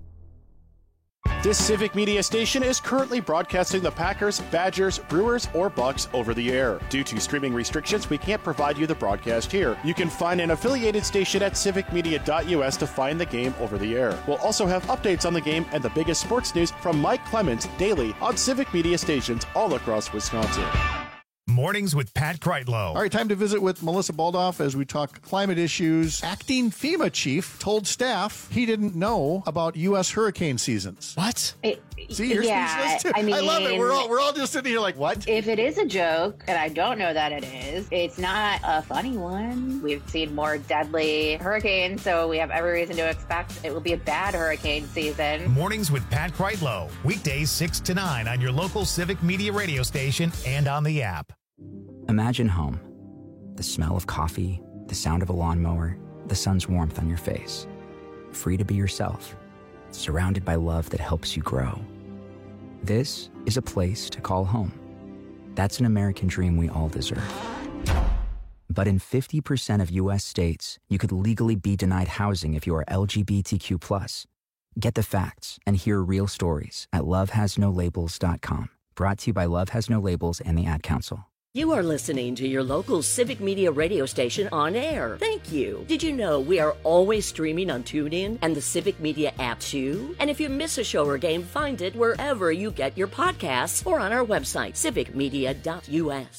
[SPEAKER 1] This Civic Media station is currently broadcasting the Packers, Badgers, Brewers, or Bucks over the air. Due to streaming restrictions, we can't provide you the broadcast here. You can find an affiliated station at civicmedia.us to find the game over the air. We'll also have updates on the game and the biggest sports news from Mike Clemens daily on Civic Media stations all across Wisconsin.
[SPEAKER 2] Mornings with Pat Kreitlow.
[SPEAKER 6] All right, time to visit with Melissa Baldoff as we talk climate issues. Acting FEMA chief told staff he didn't know about U.S. hurricane seasons.
[SPEAKER 8] What?
[SPEAKER 6] See, you're speechless too.
[SPEAKER 24] I mean,
[SPEAKER 6] I love it. We're all just sitting here like, what?
[SPEAKER 24] If it is a joke, and I don't know that it is, it's not a funny one. We've seen more deadly hurricanes, so we have every reason to expect it will be a bad hurricane season.
[SPEAKER 2] Mornings with Pat Kreitlow. Weekdays 6 to 9 on your local Civic Media radio station and on the app.
[SPEAKER 25] Imagine home. The smell of coffee, the sound of a lawnmower, the sun's warmth on your face. Free to be yourself. surrounded by love that helps you grow. This is a place to call home. That's an American dream we all deserve. But in 50% of U.S. states, you could legally be denied housing if you are LGBTQ+. Get the facts and hear real stories at lovehasnolabels.com. Brought to you by Love Has No Labels and the Ad Council.
[SPEAKER 12] You are listening to your local Civic Media radio station on air. Thank you. Did you know we are always streaming on TuneIn and the Civic Media app too? And if you miss a show or game, find it wherever you get your podcasts or on our website, civicmedia.us.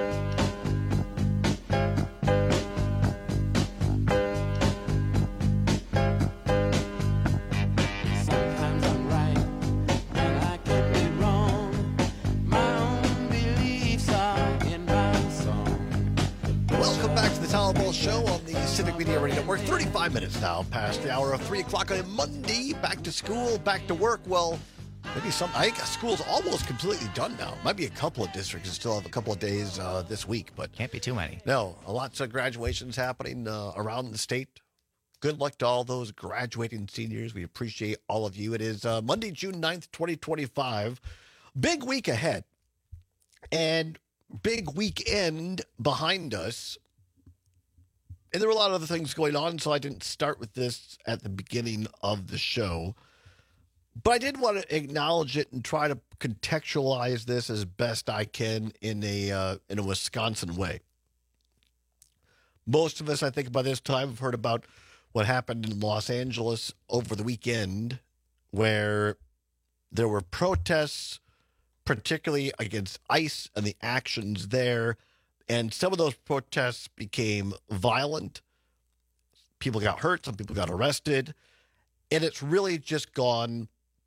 [SPEAKER 9] Show on the Civic Media Radio Network. 35 minutes now past the hour of 3 o'clock on a Monday. Back to school, back to work. Well, maybe I think school's almost completely done now. Might be a couple of districts that still have a couple of days this week, but
[SPEAKER 13] can't be too many.
[SPEAKER 9] No, lots of graduations happening around the state. Good luck to all those graduating seniors. We appreciate all of you. It is Monday, June 9th, 2025. Big week ahead and big weekend behind us. And there were a lot of other things going on, so I didn't start with this at the beginning of the show. But I did want to acknowledge it and try to contextualize this as best I can in a Wisconsin way. Most of us, I think, by this time have heard about what happened in Los Angeles over the weekend, where there were protests, particularly against ICE and the actions there. And some of those protests became violent. People got hurt. Some people got arrested. And it's really just gone,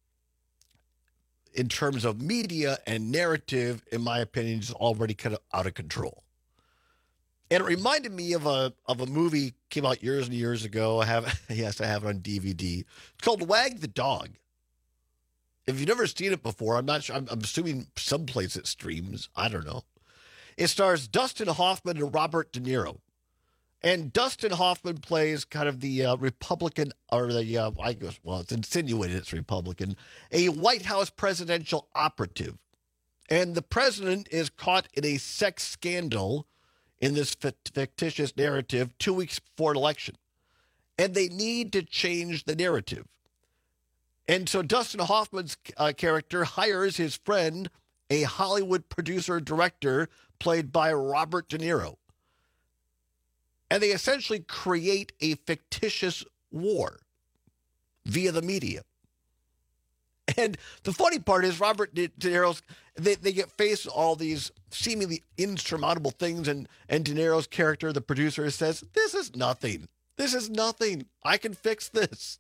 [SPEAKER 9] in terms of media and narrative, in my opinion, just already kind of out of control. And it reminded me of a movie came out years and years ago. I have it on DVD. It's called Wag the Dog. If you've never seen it before, I'm not sure. I'm assuming someplace it streams. I don't know. It stars Dustin Hoffman and Robert De Niro. And Dustin Hoffman plays kind of the Republican, or it's insinuated it's Republican, a White House presidential operative. And the president is caught in a sex scandal in this fictitious narrative 2 weeks before an election. And they need to change the narrative. And so Dustin Hoffman's character hires his friend, a Hollywood producer-director played by Robert De Niro. And they essentially create a fictitious war via the media. And the funny part is Robert De Niro's, they get faced with all these seemingly insurmountable things, and De Niro's character, the producer, says, this is nothing. This is nothing. I can fix this.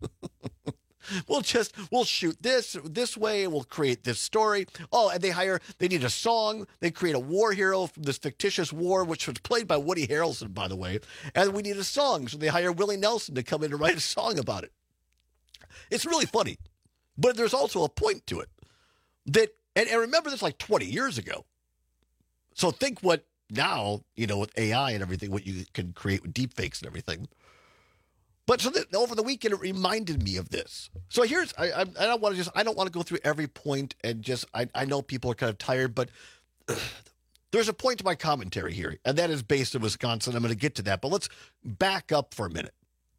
[SPEAKER 9] We'll shoot this way. We'll create this story. Oh, and they need a song. They create a war hero from this fictitious war, which was played by Woody Harrelson, by the way. And we need a song. So they hire Willie Nelson to come in and write a song about it. It's really funny. But there's also a point to it. And remember this like 20 years ago. So think what now, with AI and everything, what you can create with deepfakes and everything. But so over the weekend, it reminded me of this. So here's, I don't want to go through every point and I know people are kind of tired, but there's a point to my commentary here, and that is based in Wisconsin. I'm going to get to that, but let's back up for a minute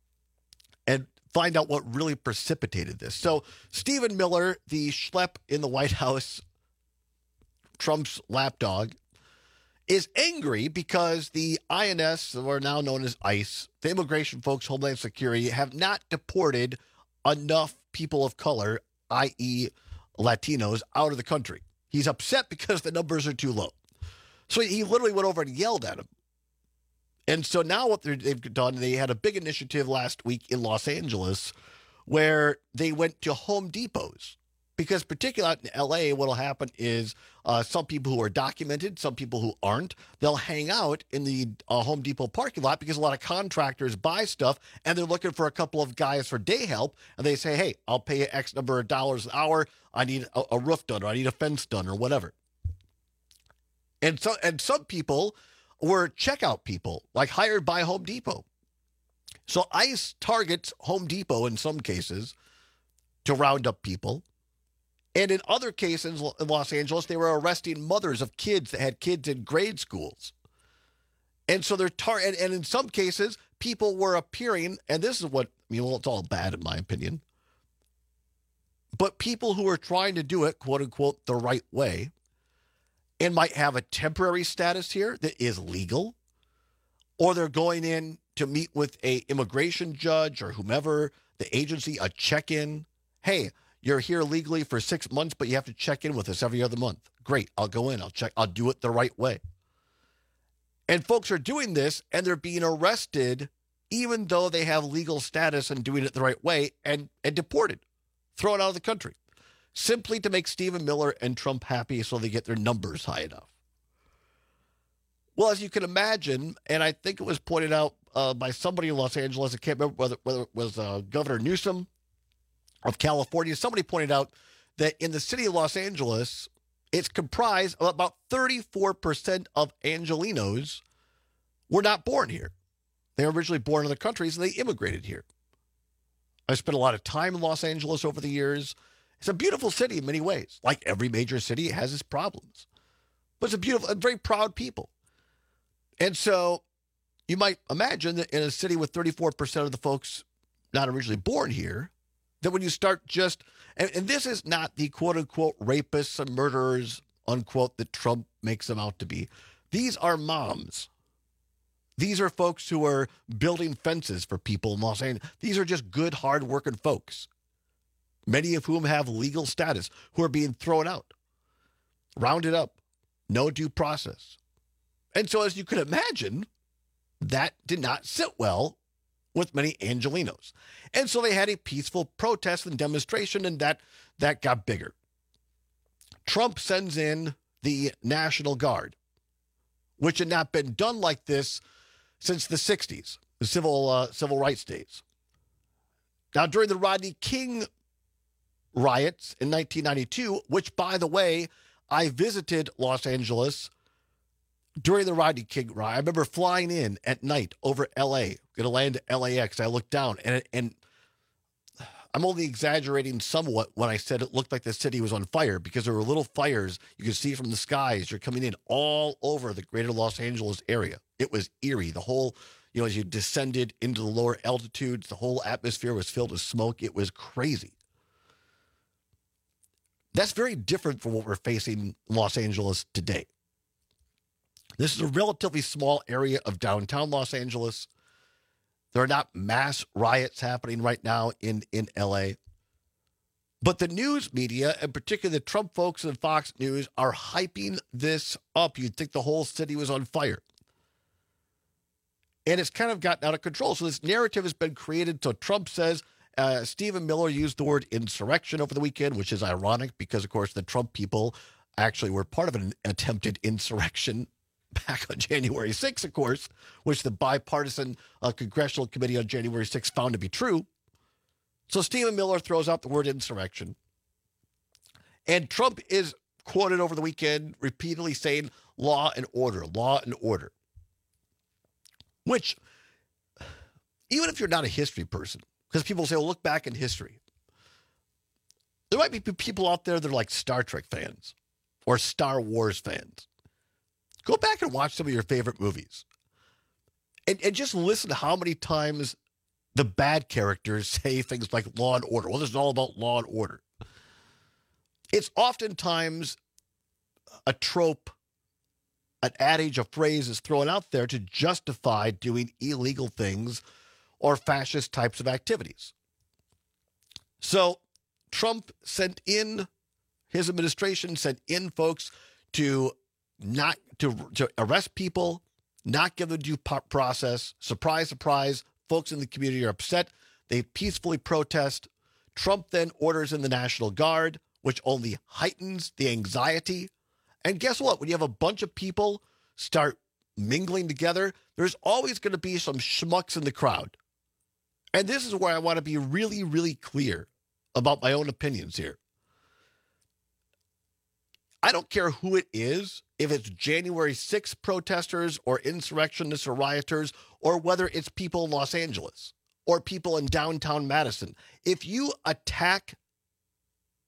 [SPEAKER 9] and find out what really precipitated this. So Stephen Miller, the schlep in the White House, Trump's lapdog, is angry because the INS, or now known as ICE, the immigration folks, Homeland Security, have not deported enough people of color, i.e. Latinos, out of the country. He's upset because the numbers are too low. So he literally went over and yelled at him. And so now what they've done, they had a big initiative last week in Los Angeles where they went to Home Depots. Because particularly out in L.A., what will happen is some people who are documented, some people who aren't, they'll hang out in the Home Depot parking lot because a lot of contractors buy stuff, and they're looking for a couple of guys for day help, and they say, hey, I'll pay you X number of dollars an hour. I need a roof done, or I need a fence done, or whatever. And some people were checkout people, like hired by Home Depot. So ICE targets Home Depot in some cases to round up people. And in other cases in Los Angeles, they were arresting mothers of kids that had kids in grade schools. And so they're and in some cases, people were appearing, and this is what, it's all bad in my opinion, but people who are trying to do it, quote unquote, the right way, and might have a temporary status here that is legal, or they're going in to meet with a immigration judge or whomever, the agency, a check-in. Hey, you're here legally for 6 months, but you have to check in with us every other month. Great, I'll go in, I'll do it the right way. And folks are doing this, and they're being arrested even though they have legal status and doing it the right way, and deported, thrown out of the country, simply to make Stephen Miller and Trump happy so they get their numbers high enough. Well, as you can imagine, and I think it was pointed out by somebody in Los Angeles, I can't remember whether it was Governor Newsom of California, somebody pointed out that in the city of Los Angeles, it's comprised of about 34% of Angelenos were not born here. They were originally born in other countries, and they immigrated here. I spent a lot of time in Los Angeles over the years. It's a beautiful city in many ways. Like every major city, it has its problems. But it's a beautiful, very proud people. And so you might imagine that in a city with 34% of the folks not originally born here, that when you start just, and this is not the quote-unquote rapists and murderers, unquote, that Trump makes them out to be. These are moms. These are folks who are building fences for people in Los Angeles. These are just good, hard-working folks, many of whom have legal status, who are being thrown out, rounded up, no due process. And so, as you could imagine, that did not sit well with many Angelenos. And so they had a peaceful protest and demonstration, and that got bigger. Trump sends in the National Guard, which had not been done like this since the 60s, the civil rights days. Now, during the Rodney King riots in 1992, which, by the way, I visited Los Angeles during the Rodney King riot. I remember flying in at night over L.A., going to land at LAX. I looked down, and I'm only exaggerating somewhat when I said it looked like the city was on fire, because there were little fires you could see from the skies. You're coming in all over the greater Los Angeles area. It was eerie. The whole, as you descended into the lower altitudes, the whole atmosphere was filled with smoke. It was crazy. That's very different from what we're facing in Los Angeles today. This is a relatively small area of downtown Los Angeles. There are not mass riots happening right now in LA. But the news media, and particularly the Trump folks and Fox News, are hyping this up. You'd think the whole city was on fire. And it's kind of gotten out of control. So this narrative has been created. So Trump says, Stephen Miller used the word insurrection over the weekend, which is ironic because, of course, the Trump people actually were part of an attempted insurrection back on January 6th, of course, which the bipartisan Congressional Committee on January 6th found to be true. So Stephen Miller throws out the word insurrection. And Trump is quoted over the weekend repeatedly saying law and order, which, even if you're not a history person, because people say, well, look back in history. There might be people out there that are like Star Trek fans or Star Wars fans. Go back and watch some of your favorite movies. And just listen to how many times the bad characters say things like law and order. Well, this is all about law and order. It's oftentimes a trope, an adage, a phrase is thrown out there to justify doing illegal things or fascist types of activities. So Trump sent in, his administration sent in folks to arrest people, not give them due process. Surprise, surprise, folks in the community are upset. They peacefully protest. Trump then orders in the National Guard, which only heightens the anxiety. And guess what? When you have a bunch of people start mingling together, there's always going to be some schmucks in the crowd. And this is where I want to be really, really clear about my own opinions here. I don't care who it is, if it's January 6th protesters or insurrectionists or rioters, or whether it's people in Los Angeles or people in downtown Madison. If you attack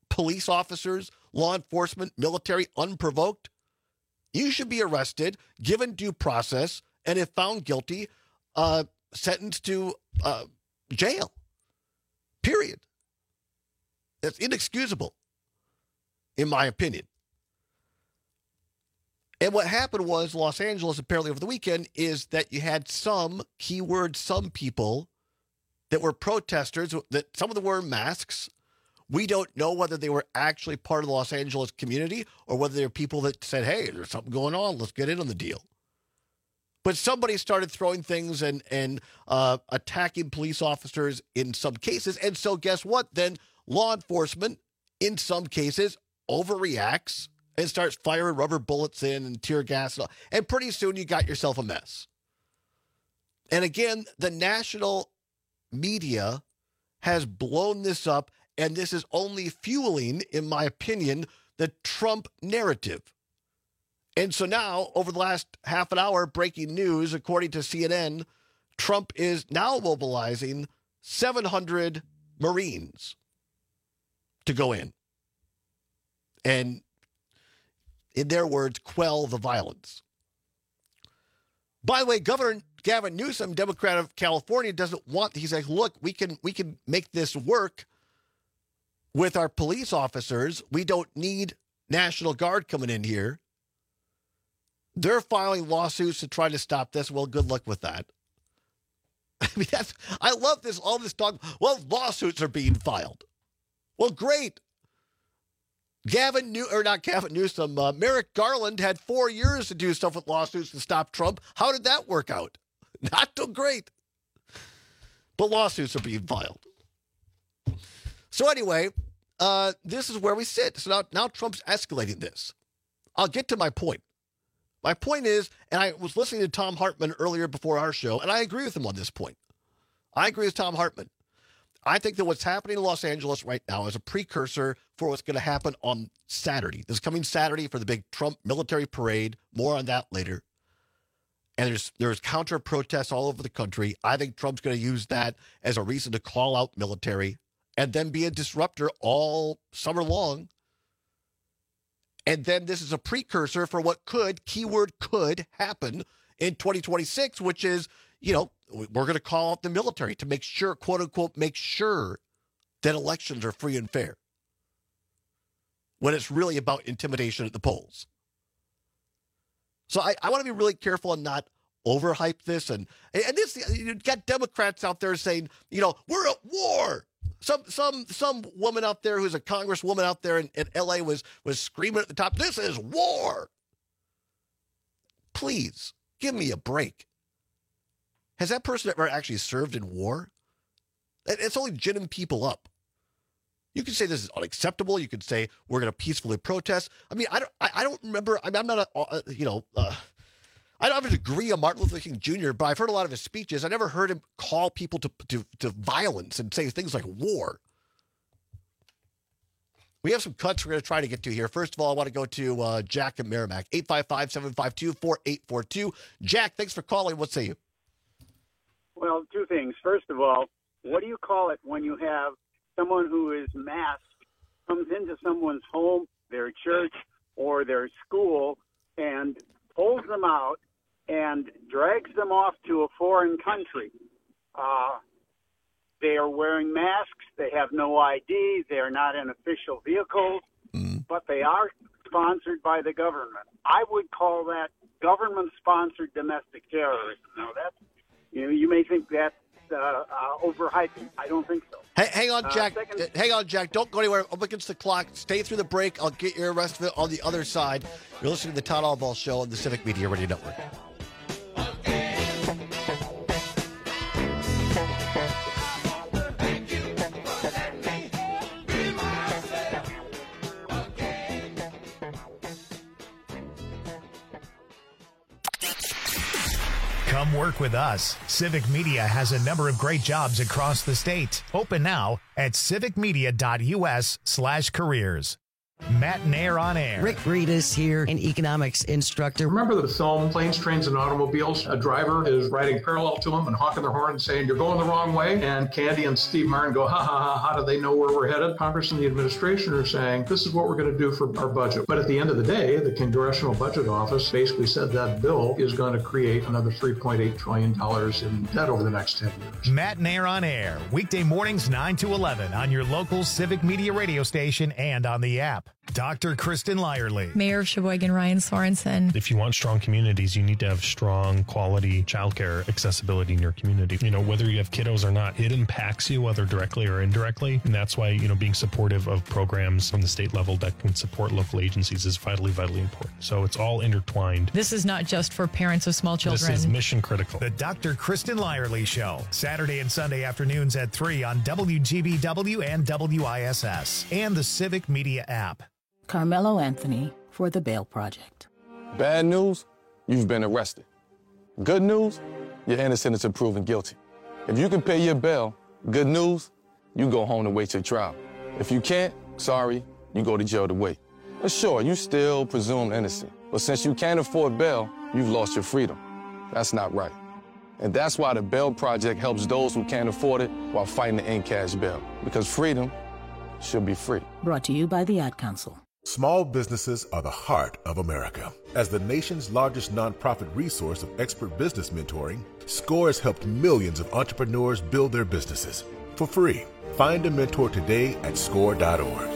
[SPEAKER 9] police officers, law enforcement, military unprovoked, you should be arrested, given due process, and if found guilty, sentenced to jail. Period. That's inexcusable, in my opinion. And what happened was Los Angeles, apparently over the weekend, is that you had some, keyword, some people that were protesters, that some of them were in masks. We don't know whether they were actually part of the Los Angeles community or whether they were people that said, hey, there's something going on. Let's get in on the deal. But somebody started throwing things and attacking police officers in some cases. And so guess what? Then law enforcement, in some cases, overreacts and starts firing rubber bullets in and tear gas. And pretty soon you got yourself a mess. And again, the national media has blown this up, and this is only fueling, in my opinion, the Trump narrative. And so now, over the last half an hour, breaking news, according to CNN, Trump is now mobilizing 700 Marines to go in and, in their words, quell the violence. By the way, Governor Gavin Newsom, Democrat of California, doesn't want, he's like, look, we can make this work with our police officers. We don't need National Guard coming in here. They're filing lawsuits to try to stop this. Well, good luck with that. I mean, I love this, all this talk. Well, lawsuits are being filed. Well, great. Merrick Garland had 4 years to do stuff with lawsuits to stop Trump. How did that work out? Not so great. But lawsuits are being filed. So anyway, this is where we sit. So now Trump's escalating this. I'll get to my point. My point is, and I was listening to Tom Hartman earlier before our show, and I agree with him on this point. I agree with Tom Hartman. I think that what's happening in Los Angeles right now is a precursor for what's going to happen on Saturday. This coming Saturday for the big Trump military parade. More on that later. And there's counter protests all over the country. I think Trump's going to use that as a reason to call out military and then be a disruptor all summer long. And then this is a precursor for what could, keyword could, happen in 2026, which is, we're going to call out the military to make sure, quote unquote, make sure that elections are free and fair. When it's really about intimidation at the polls. So I want to be really careful and not overhype this. And this, you've got Democrats out there saying, we're at war. Some woman out there who's a congresswoman out there in LA was screaming at the top, this is war. Please, give me a break. Has that person ever actually served in war? It's only ginning people up. You can say this is unacceptable. You could say we're going to peacefully protest. I mean, I don't remember. I'm not I don't have a degree on Martin Luther King Jr., but I've heard a lot of his speeches. I never heard him call people to violence and say things like war. We have some cuts we're going to try to get to here. First of all, I want to go to Jack and Merrimack, 855-752-4842. Jack, thanks for calling. What say you?
[SPEAKER 3] Well, two things. First of all, what do you call it when you have someone who is masked comes into someone's home, their church, or their school, and pulls them out and drags them off to a foreign country? They are wearing masks. They have no ID. They are not in official vehicles, but they are sponsored by the government. I would call that government-sponsored domestic terrorism. Now, that's, you may think that's overhyping. I don't think so.
[SPEAKER 9] Hang on, Jack. Hang on, Jack. Don't go anywhere. Up against the clock. Stay through the break. I'll get your rest of it on the other side. You're listening to the Todd Allball Show on the Civic Media Radio Network.
[SPEAKER 2] Come work with us. Civic Media has a number of great jobs across the state. Open now at civicmedia.us/careers. Matt Nair on Air.
[SPEAKER 4] Rick Reedus here, an economics instructor.
[SPEAKER 7] Remember the film Planes, Trains, and Automobiles? A driver is riding parallel to him and honking their horn and saying, "You're going the wrong way." And Candy and Steve Martin go, "Ha, ha, ha, how do they know where we're headed?" Congress and the administration are saying, "This is what we're going to do for our budget." But at the end of the day, the Congressional Budget Office basically said that bill is going to create another $3.8 trillion in debt over the next 10 years.
[SPEAKER 2] Matt Nair on Air, weekday mornings 9 to 11 on your local Civic Media radio station and on the app. Dr. Kristen Lyerly.
[SPEAKER 10] Mayor of Sheboygan, Ryan Sorensen.
[SPEAKER 11] If you want strong communities, you need to have strong quality childcare accessibility in your community. You know, whether you have kiddos or not, it impacts you whether directly or indirectly. And that's why, being supportive of programs from the state level that can support local agencies is vitally, vitally important. So it's all intertwined.
[SPEAKER 10] This is not just for parents of small children.
[SPEAKER 11] This is mission critical.
[SPEAKER 2] The Dr. Kristen Lyerly Show, Saturday and Sunday afternoons at 3 on WGBW and WISS and the Civic Media app.
[SPEAKER 15] Carmelo Anthony for the Bail Project.
[SPEAKER 26] Bad news, you've been arrested. Good news, you're innocent until proven guilty. If you can pay your bail, good news, you go home to wait your trial. If you can't, sorry, you go to jail to wait. But sure, you still presume innocent. But since you can't afford bail, you've lost your freedom. That's not right. And that's why the Bail Project helps those who can't afford it while fighting to end cash bail. Because freedom should be free.
[SPEAKER 15] Brought to you by the Ad Council.
[SPEAKER 27] Small businesses are the heart of America. As the nation's largest nonprofit resource of expert business mentoring, SCORE has helped millions of entrepreneurs build their businesses for free. Find a mentor today at score.org.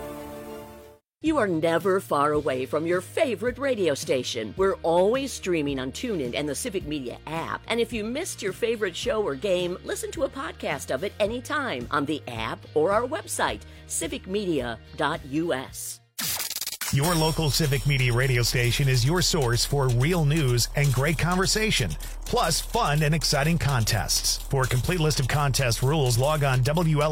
[SPEAKER 12] You are never far away from your favorite radio station. We're always streaming on TuneIn and the Civic Media app. And if you missed your favorite show or game, listen to a podcast of it anytime on the app or our website, civicmedia.us.
[SPEAKER 2] Your local Civic Media radio station is your source for real news and great conversation, plus fun and exciting contests. For a complete list of contest rules, log on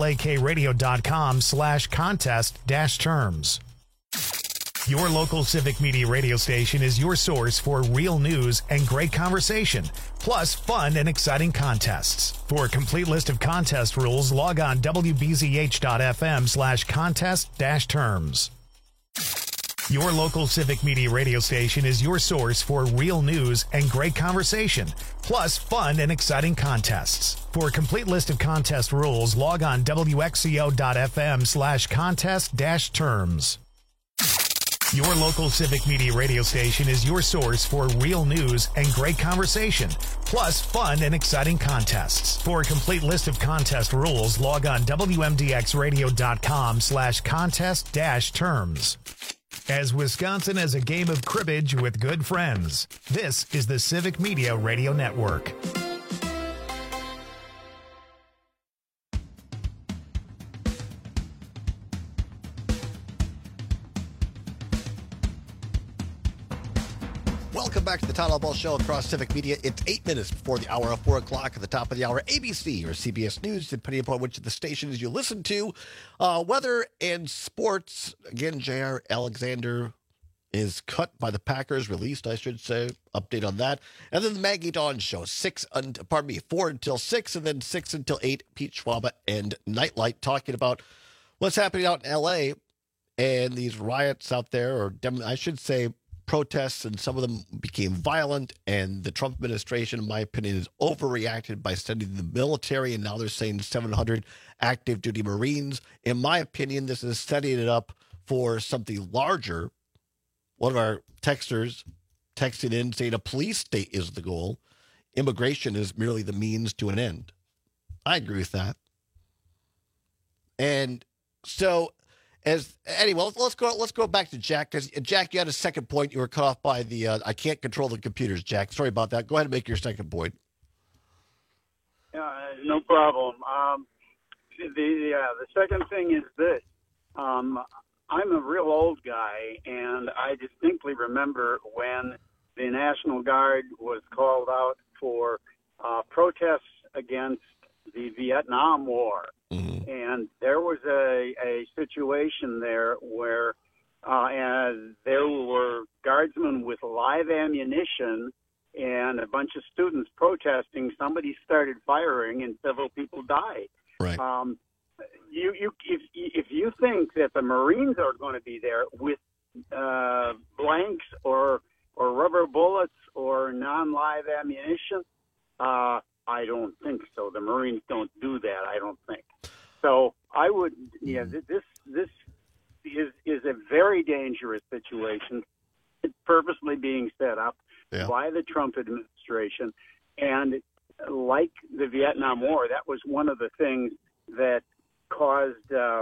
[SPEAKER 2] WLAKradio.com/contest-terms. Your local Civic Media radio station is your source for real news and great conversation, plus fun and exciting contests. For a complete list of contest rules, log on WBZH.FM/contest-terms. Your local Civic Media radio station is your source for real news and great conversation, plus fun and exciting contests. For a complete list of contest rules, log on WXCO.FM/contest-terms. Your local Civic Media radio station is your source for real news and great conversation, plus fun and exciting contests. For a complete list of contest rules, log on WMDXradio.com/contest-terms. As Wisconsin has a game of cribbage with good friends, this is the Civic Media Radio Network.
[SPEAKER 9] Welcome back to the Todd Ball Show across Civic Media. It's 8 minutes before the hour of 4 o'clock at the top of the hour. ABC or CBS News, depending upon which of the stations you listen to. Weather and sports. Again, J.R. Alexander is cut by the Packers, released, I should say. Update on that. And then the Maggie Dawn Show, 4 until 6, and then 6 until 8, Pete Schwaba and Nightlight, talking about what's happening out in L.A. and these riots out there, or I should say protests, and some of them became violent, and the Trump administration, in my opinion, has overreacted by sending the military, and now they're saying 700 active duty Marines. In my opinion, this is setting it up for something larger. One of our texters texting in saying a police state is the goal. Immigration is merely the means to an end. I agree with that. And so let's go back to Jack, because Jack, you had a second point. You were cut off by the I can't control the computers, Jack. Sorry about that. Go ahead and make your second point.
[SPEAKER 3] No problem. The second thing is this. I'm a real old guy, and I distinctly remember when the National Guard was called out for protests against the Vietnam War. Mm-hmm. And there was a situation there where there were guardsmen with live ammunition and a bunch of students protesting. Somebody started firing and several people died.
[SPEAKER 9] Right.
[SPEAKER 3] if you think that the Marines are going to be there with blanks or rubber bullets or non-live ammunition, I don't think so. The Marines don't do that, I don't think. So I would, this is a very dangerous situation. It's purposely being set up by the Trump administration. And like the Vietnam War, that was one of the things that caused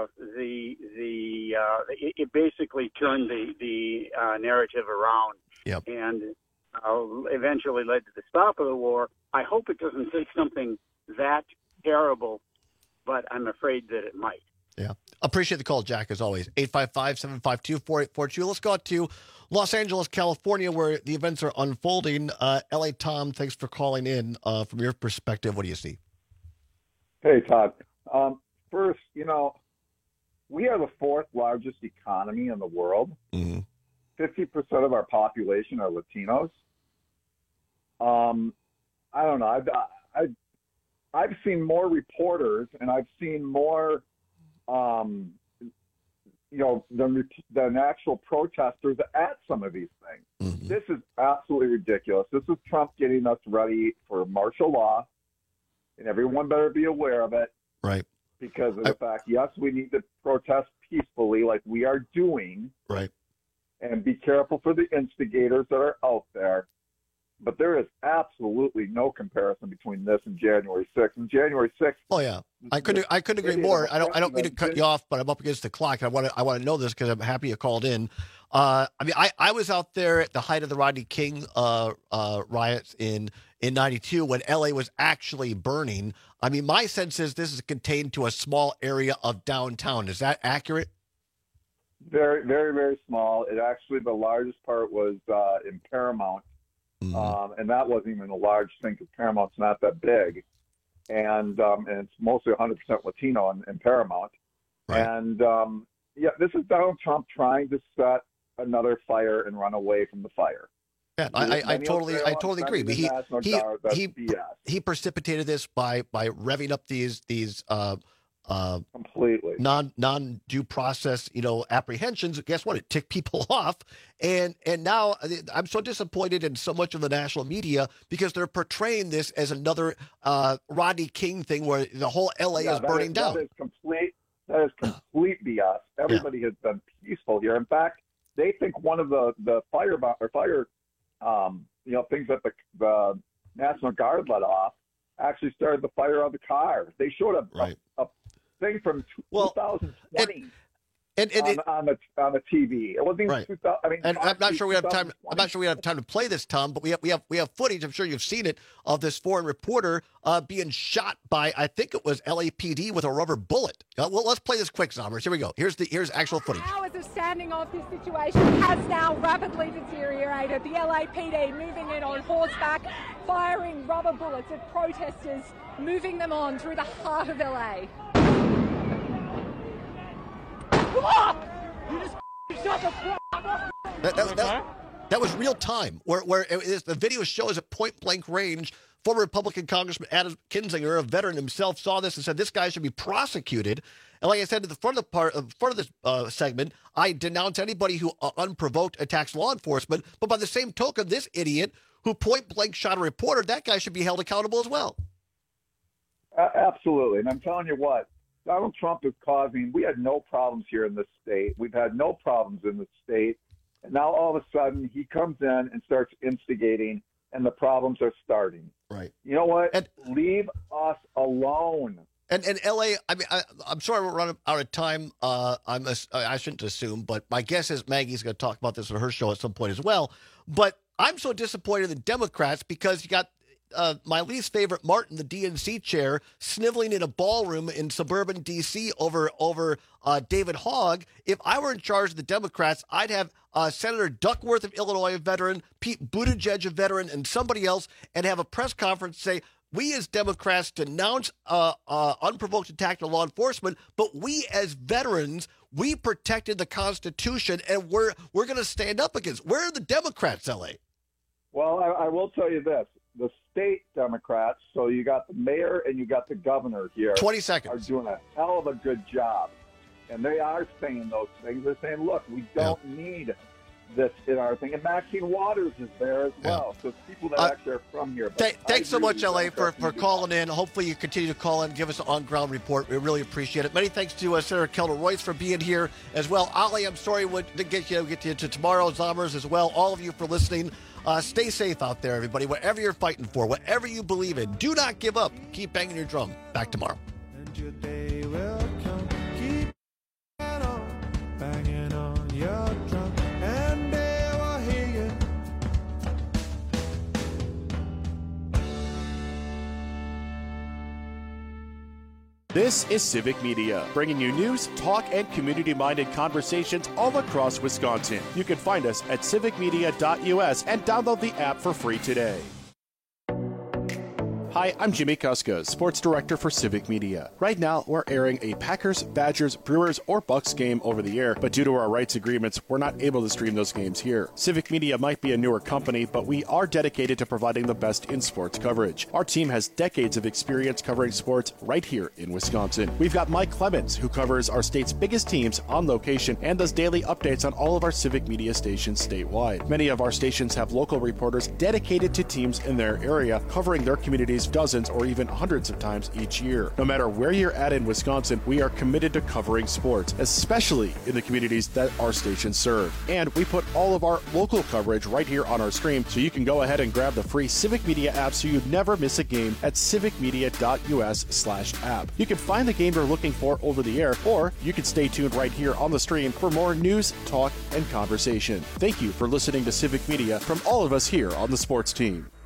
[SPEAKER 3] it basically turned the narrative around and eventually led to the stop of the war. I hope it doesn't take something that terrible, but I'm afraid that it might.
[SPEAKER 9] Yeah. Appreciate the call, Jack, as always. 855-752-4842. Let's go out to Los Angeles, California, where the events are unfolding. L.A. Tom, thanks for calling in. From your perspective, what do you see?
[SPEAKER 14] Hey, Todd. First, we are the fourth largest economy in the world. 50% of our population are Latinos. I don't know. I've seen more reporters, and I've seen more, than actual protesters at some of these things. This is absolutely ridiculous. This is Trump getting us ready for martial law, and everyone better be aware of it.
[SPEAKER 9] Right.
[SPEAKER 14] Because of the fact, yes, we need to protest peacefully like we are doing.
[SPEAKER 9] Right.
[SPEAKER 14] And be careful for the instigators that are out there. But there is absolutely no comparison between this and January 6th. And January 6th.
[SPEAKER 9] Oh yeah, I couldn't agree more. I don't mean to cut you off, but I'm up against the clock. I want to know this because I'm happy you called in. I was out there at the height of the Rodney King riots in '92 when LA was actually burning. I mean, my sense is this is contained to a small area of downtown. Is that accurate?
[SPEAKER 14] Very, very, very small. It actually, the largest part was in Paramount. And that wasn't even a large thing because Paramount's not that big. And it's mostly 100% Latino in Paramount. Right. And, this is Donald Trump trying to set another fire and run away from the fire.
[SPEAKER 9] Yeah, I totally agree. But he precipitated this by revving up these
[SPEAKER 14] completely
[SPEAKER 9] non due process apprehensions. Guess what? It ticked people off, and now I'm so disappointed in so much of the national media because they're portraying this as another Rodney King thing where the whole LA is burning down.
[SPEAKER 14] That is complete BS. Everybody has been peaceful here. In fact, they think one of the fire things that the National Guard let off actually started the fire on the car. They showed a thing from 2020 on the TV. It wasn't even 2000. I mean,
[SPEAKER 9] and I'm not sure we have time. I'm not sure we have time to play this, Tom. But we have footage. I'm sure you've seen it of this foreign reporter being shot by, I think it was LAPD with a rubber bullet. Well, let's play this quick, Zombers. Here we go. Here's actual footage.
[SPEAKER 16] Hours of standing off, this situation has now rapidly deteriorated. The LAPD moving in on horseback, firing rubber bullets at protesters, moving them on through the heart of LA. You just shut the fuck up.
[SPEAKER 9] That was real time, where the video shows at point blank range. Former Republican Congressman Adam Kinzinger, a veteran himself, saw this and said this guy should be prosecuted. And like I said, at the front of this segment, I denounce anybody who unprovoked attacks law enforcement. But by the same token, this idiot who point blank shot a reporter, that guy should be held accountable as well.
[SPEAKER 14] Absolutely, and I'm telling you what. Donald Trump is we had no problems here in this state. We've had no problems in the state. And now all of a sudden he comes in and starts instigating and the problems are starting.
[SPEAKER 9] Right.
[SPEAKER 14] You know what? Leave us alone.
[SPEAKER 9] And LA, I mean, I'm sorry we're running out of time. I shouldn't assume, but my guess is Maggie's going to talk about this on her show at some point as well. But I'm so disappointed in Democrats because you got my least favorite Martin, the DNC chair, sniveling in a ballroom in suburban D.C. over David Hogg. If I were in charge of the Democrats, I'd have Senator Duckworth of Illinois, a veteran, Pete Buttigieg, a veteran, and somebody else, and have a press conference say, we as Democrats denounce unprovoked attack on law enforcement, but we as veterans, we protected the Constitution, and we're going to stand up against. Where are the Democrats, L.A.?
[SPEAKER 14] Well, I will tell you this. The state Democrats, so you got the mayor and you got the governor here.
[SPEAKER 9] 20 seconds.
[SPEAKER 14] Are doing a hell of a good job. And they are saying those things. They're saying, look, we don't need this in our thing. And Maxine Waters is there as well. So it's people that actually are from here.
[SPEAKER 9] Thanks so much, LA, for calling in. Hopefully you continue to call in, give us an on-ground report. We really appreciate it. Many thanks to Senator Kelder Royce for being here as well. Ali, I'm sorry we didn't get you to tomorrow. Zommers as well. All of you for listening. Stay safe out there, everybody. Whatever you're fighting for, whatever you believe in, do not give up. Keep banging your drum. Back tomorrow.
[SPEAKER 17] And your day will come. Keep banging on your drum, and they will hear you.
[SPEAKER 1] This is Civic Media, bringing you news, talk, and community-minded conversations all across Wisconsin. You can find us at civicmedia.us and download the app for free today. Hi, I'm Jimmy Kuska, Sports Director for Civic Media. Right now, we're airing a Packers, Badgers, Brewers, or Bucks game over the air, but due to our rights agreements, we're not able to stream those games here. Civic Media might be a newer company, but we are dedicated to providing the best in sports coverage. Our team has decades of experience covering sports right here in Wisconsin. We've got Mike Clemens, who covers our state's biggest teams on location and does daily updates on all of our Civic Media stations statewide. Many of our stations have local reporters dedicated to teams in their area, covering their communities dozens or even hundreds of times each year. No matter where you're at in Wisconsin, we are committed to covering sports, especially in the communities that our stations serve. And we put all of our local coverage right here on our stream, so you can go ahead and grab the free Civic Media app so you never miss a game at civicmedia.us/app. You can find the game you're looking for over the air, or you can stay tuned right here on the stream for more news, talk, and conversation. Thank you for listening to Civic Media from all of us here on the sports team.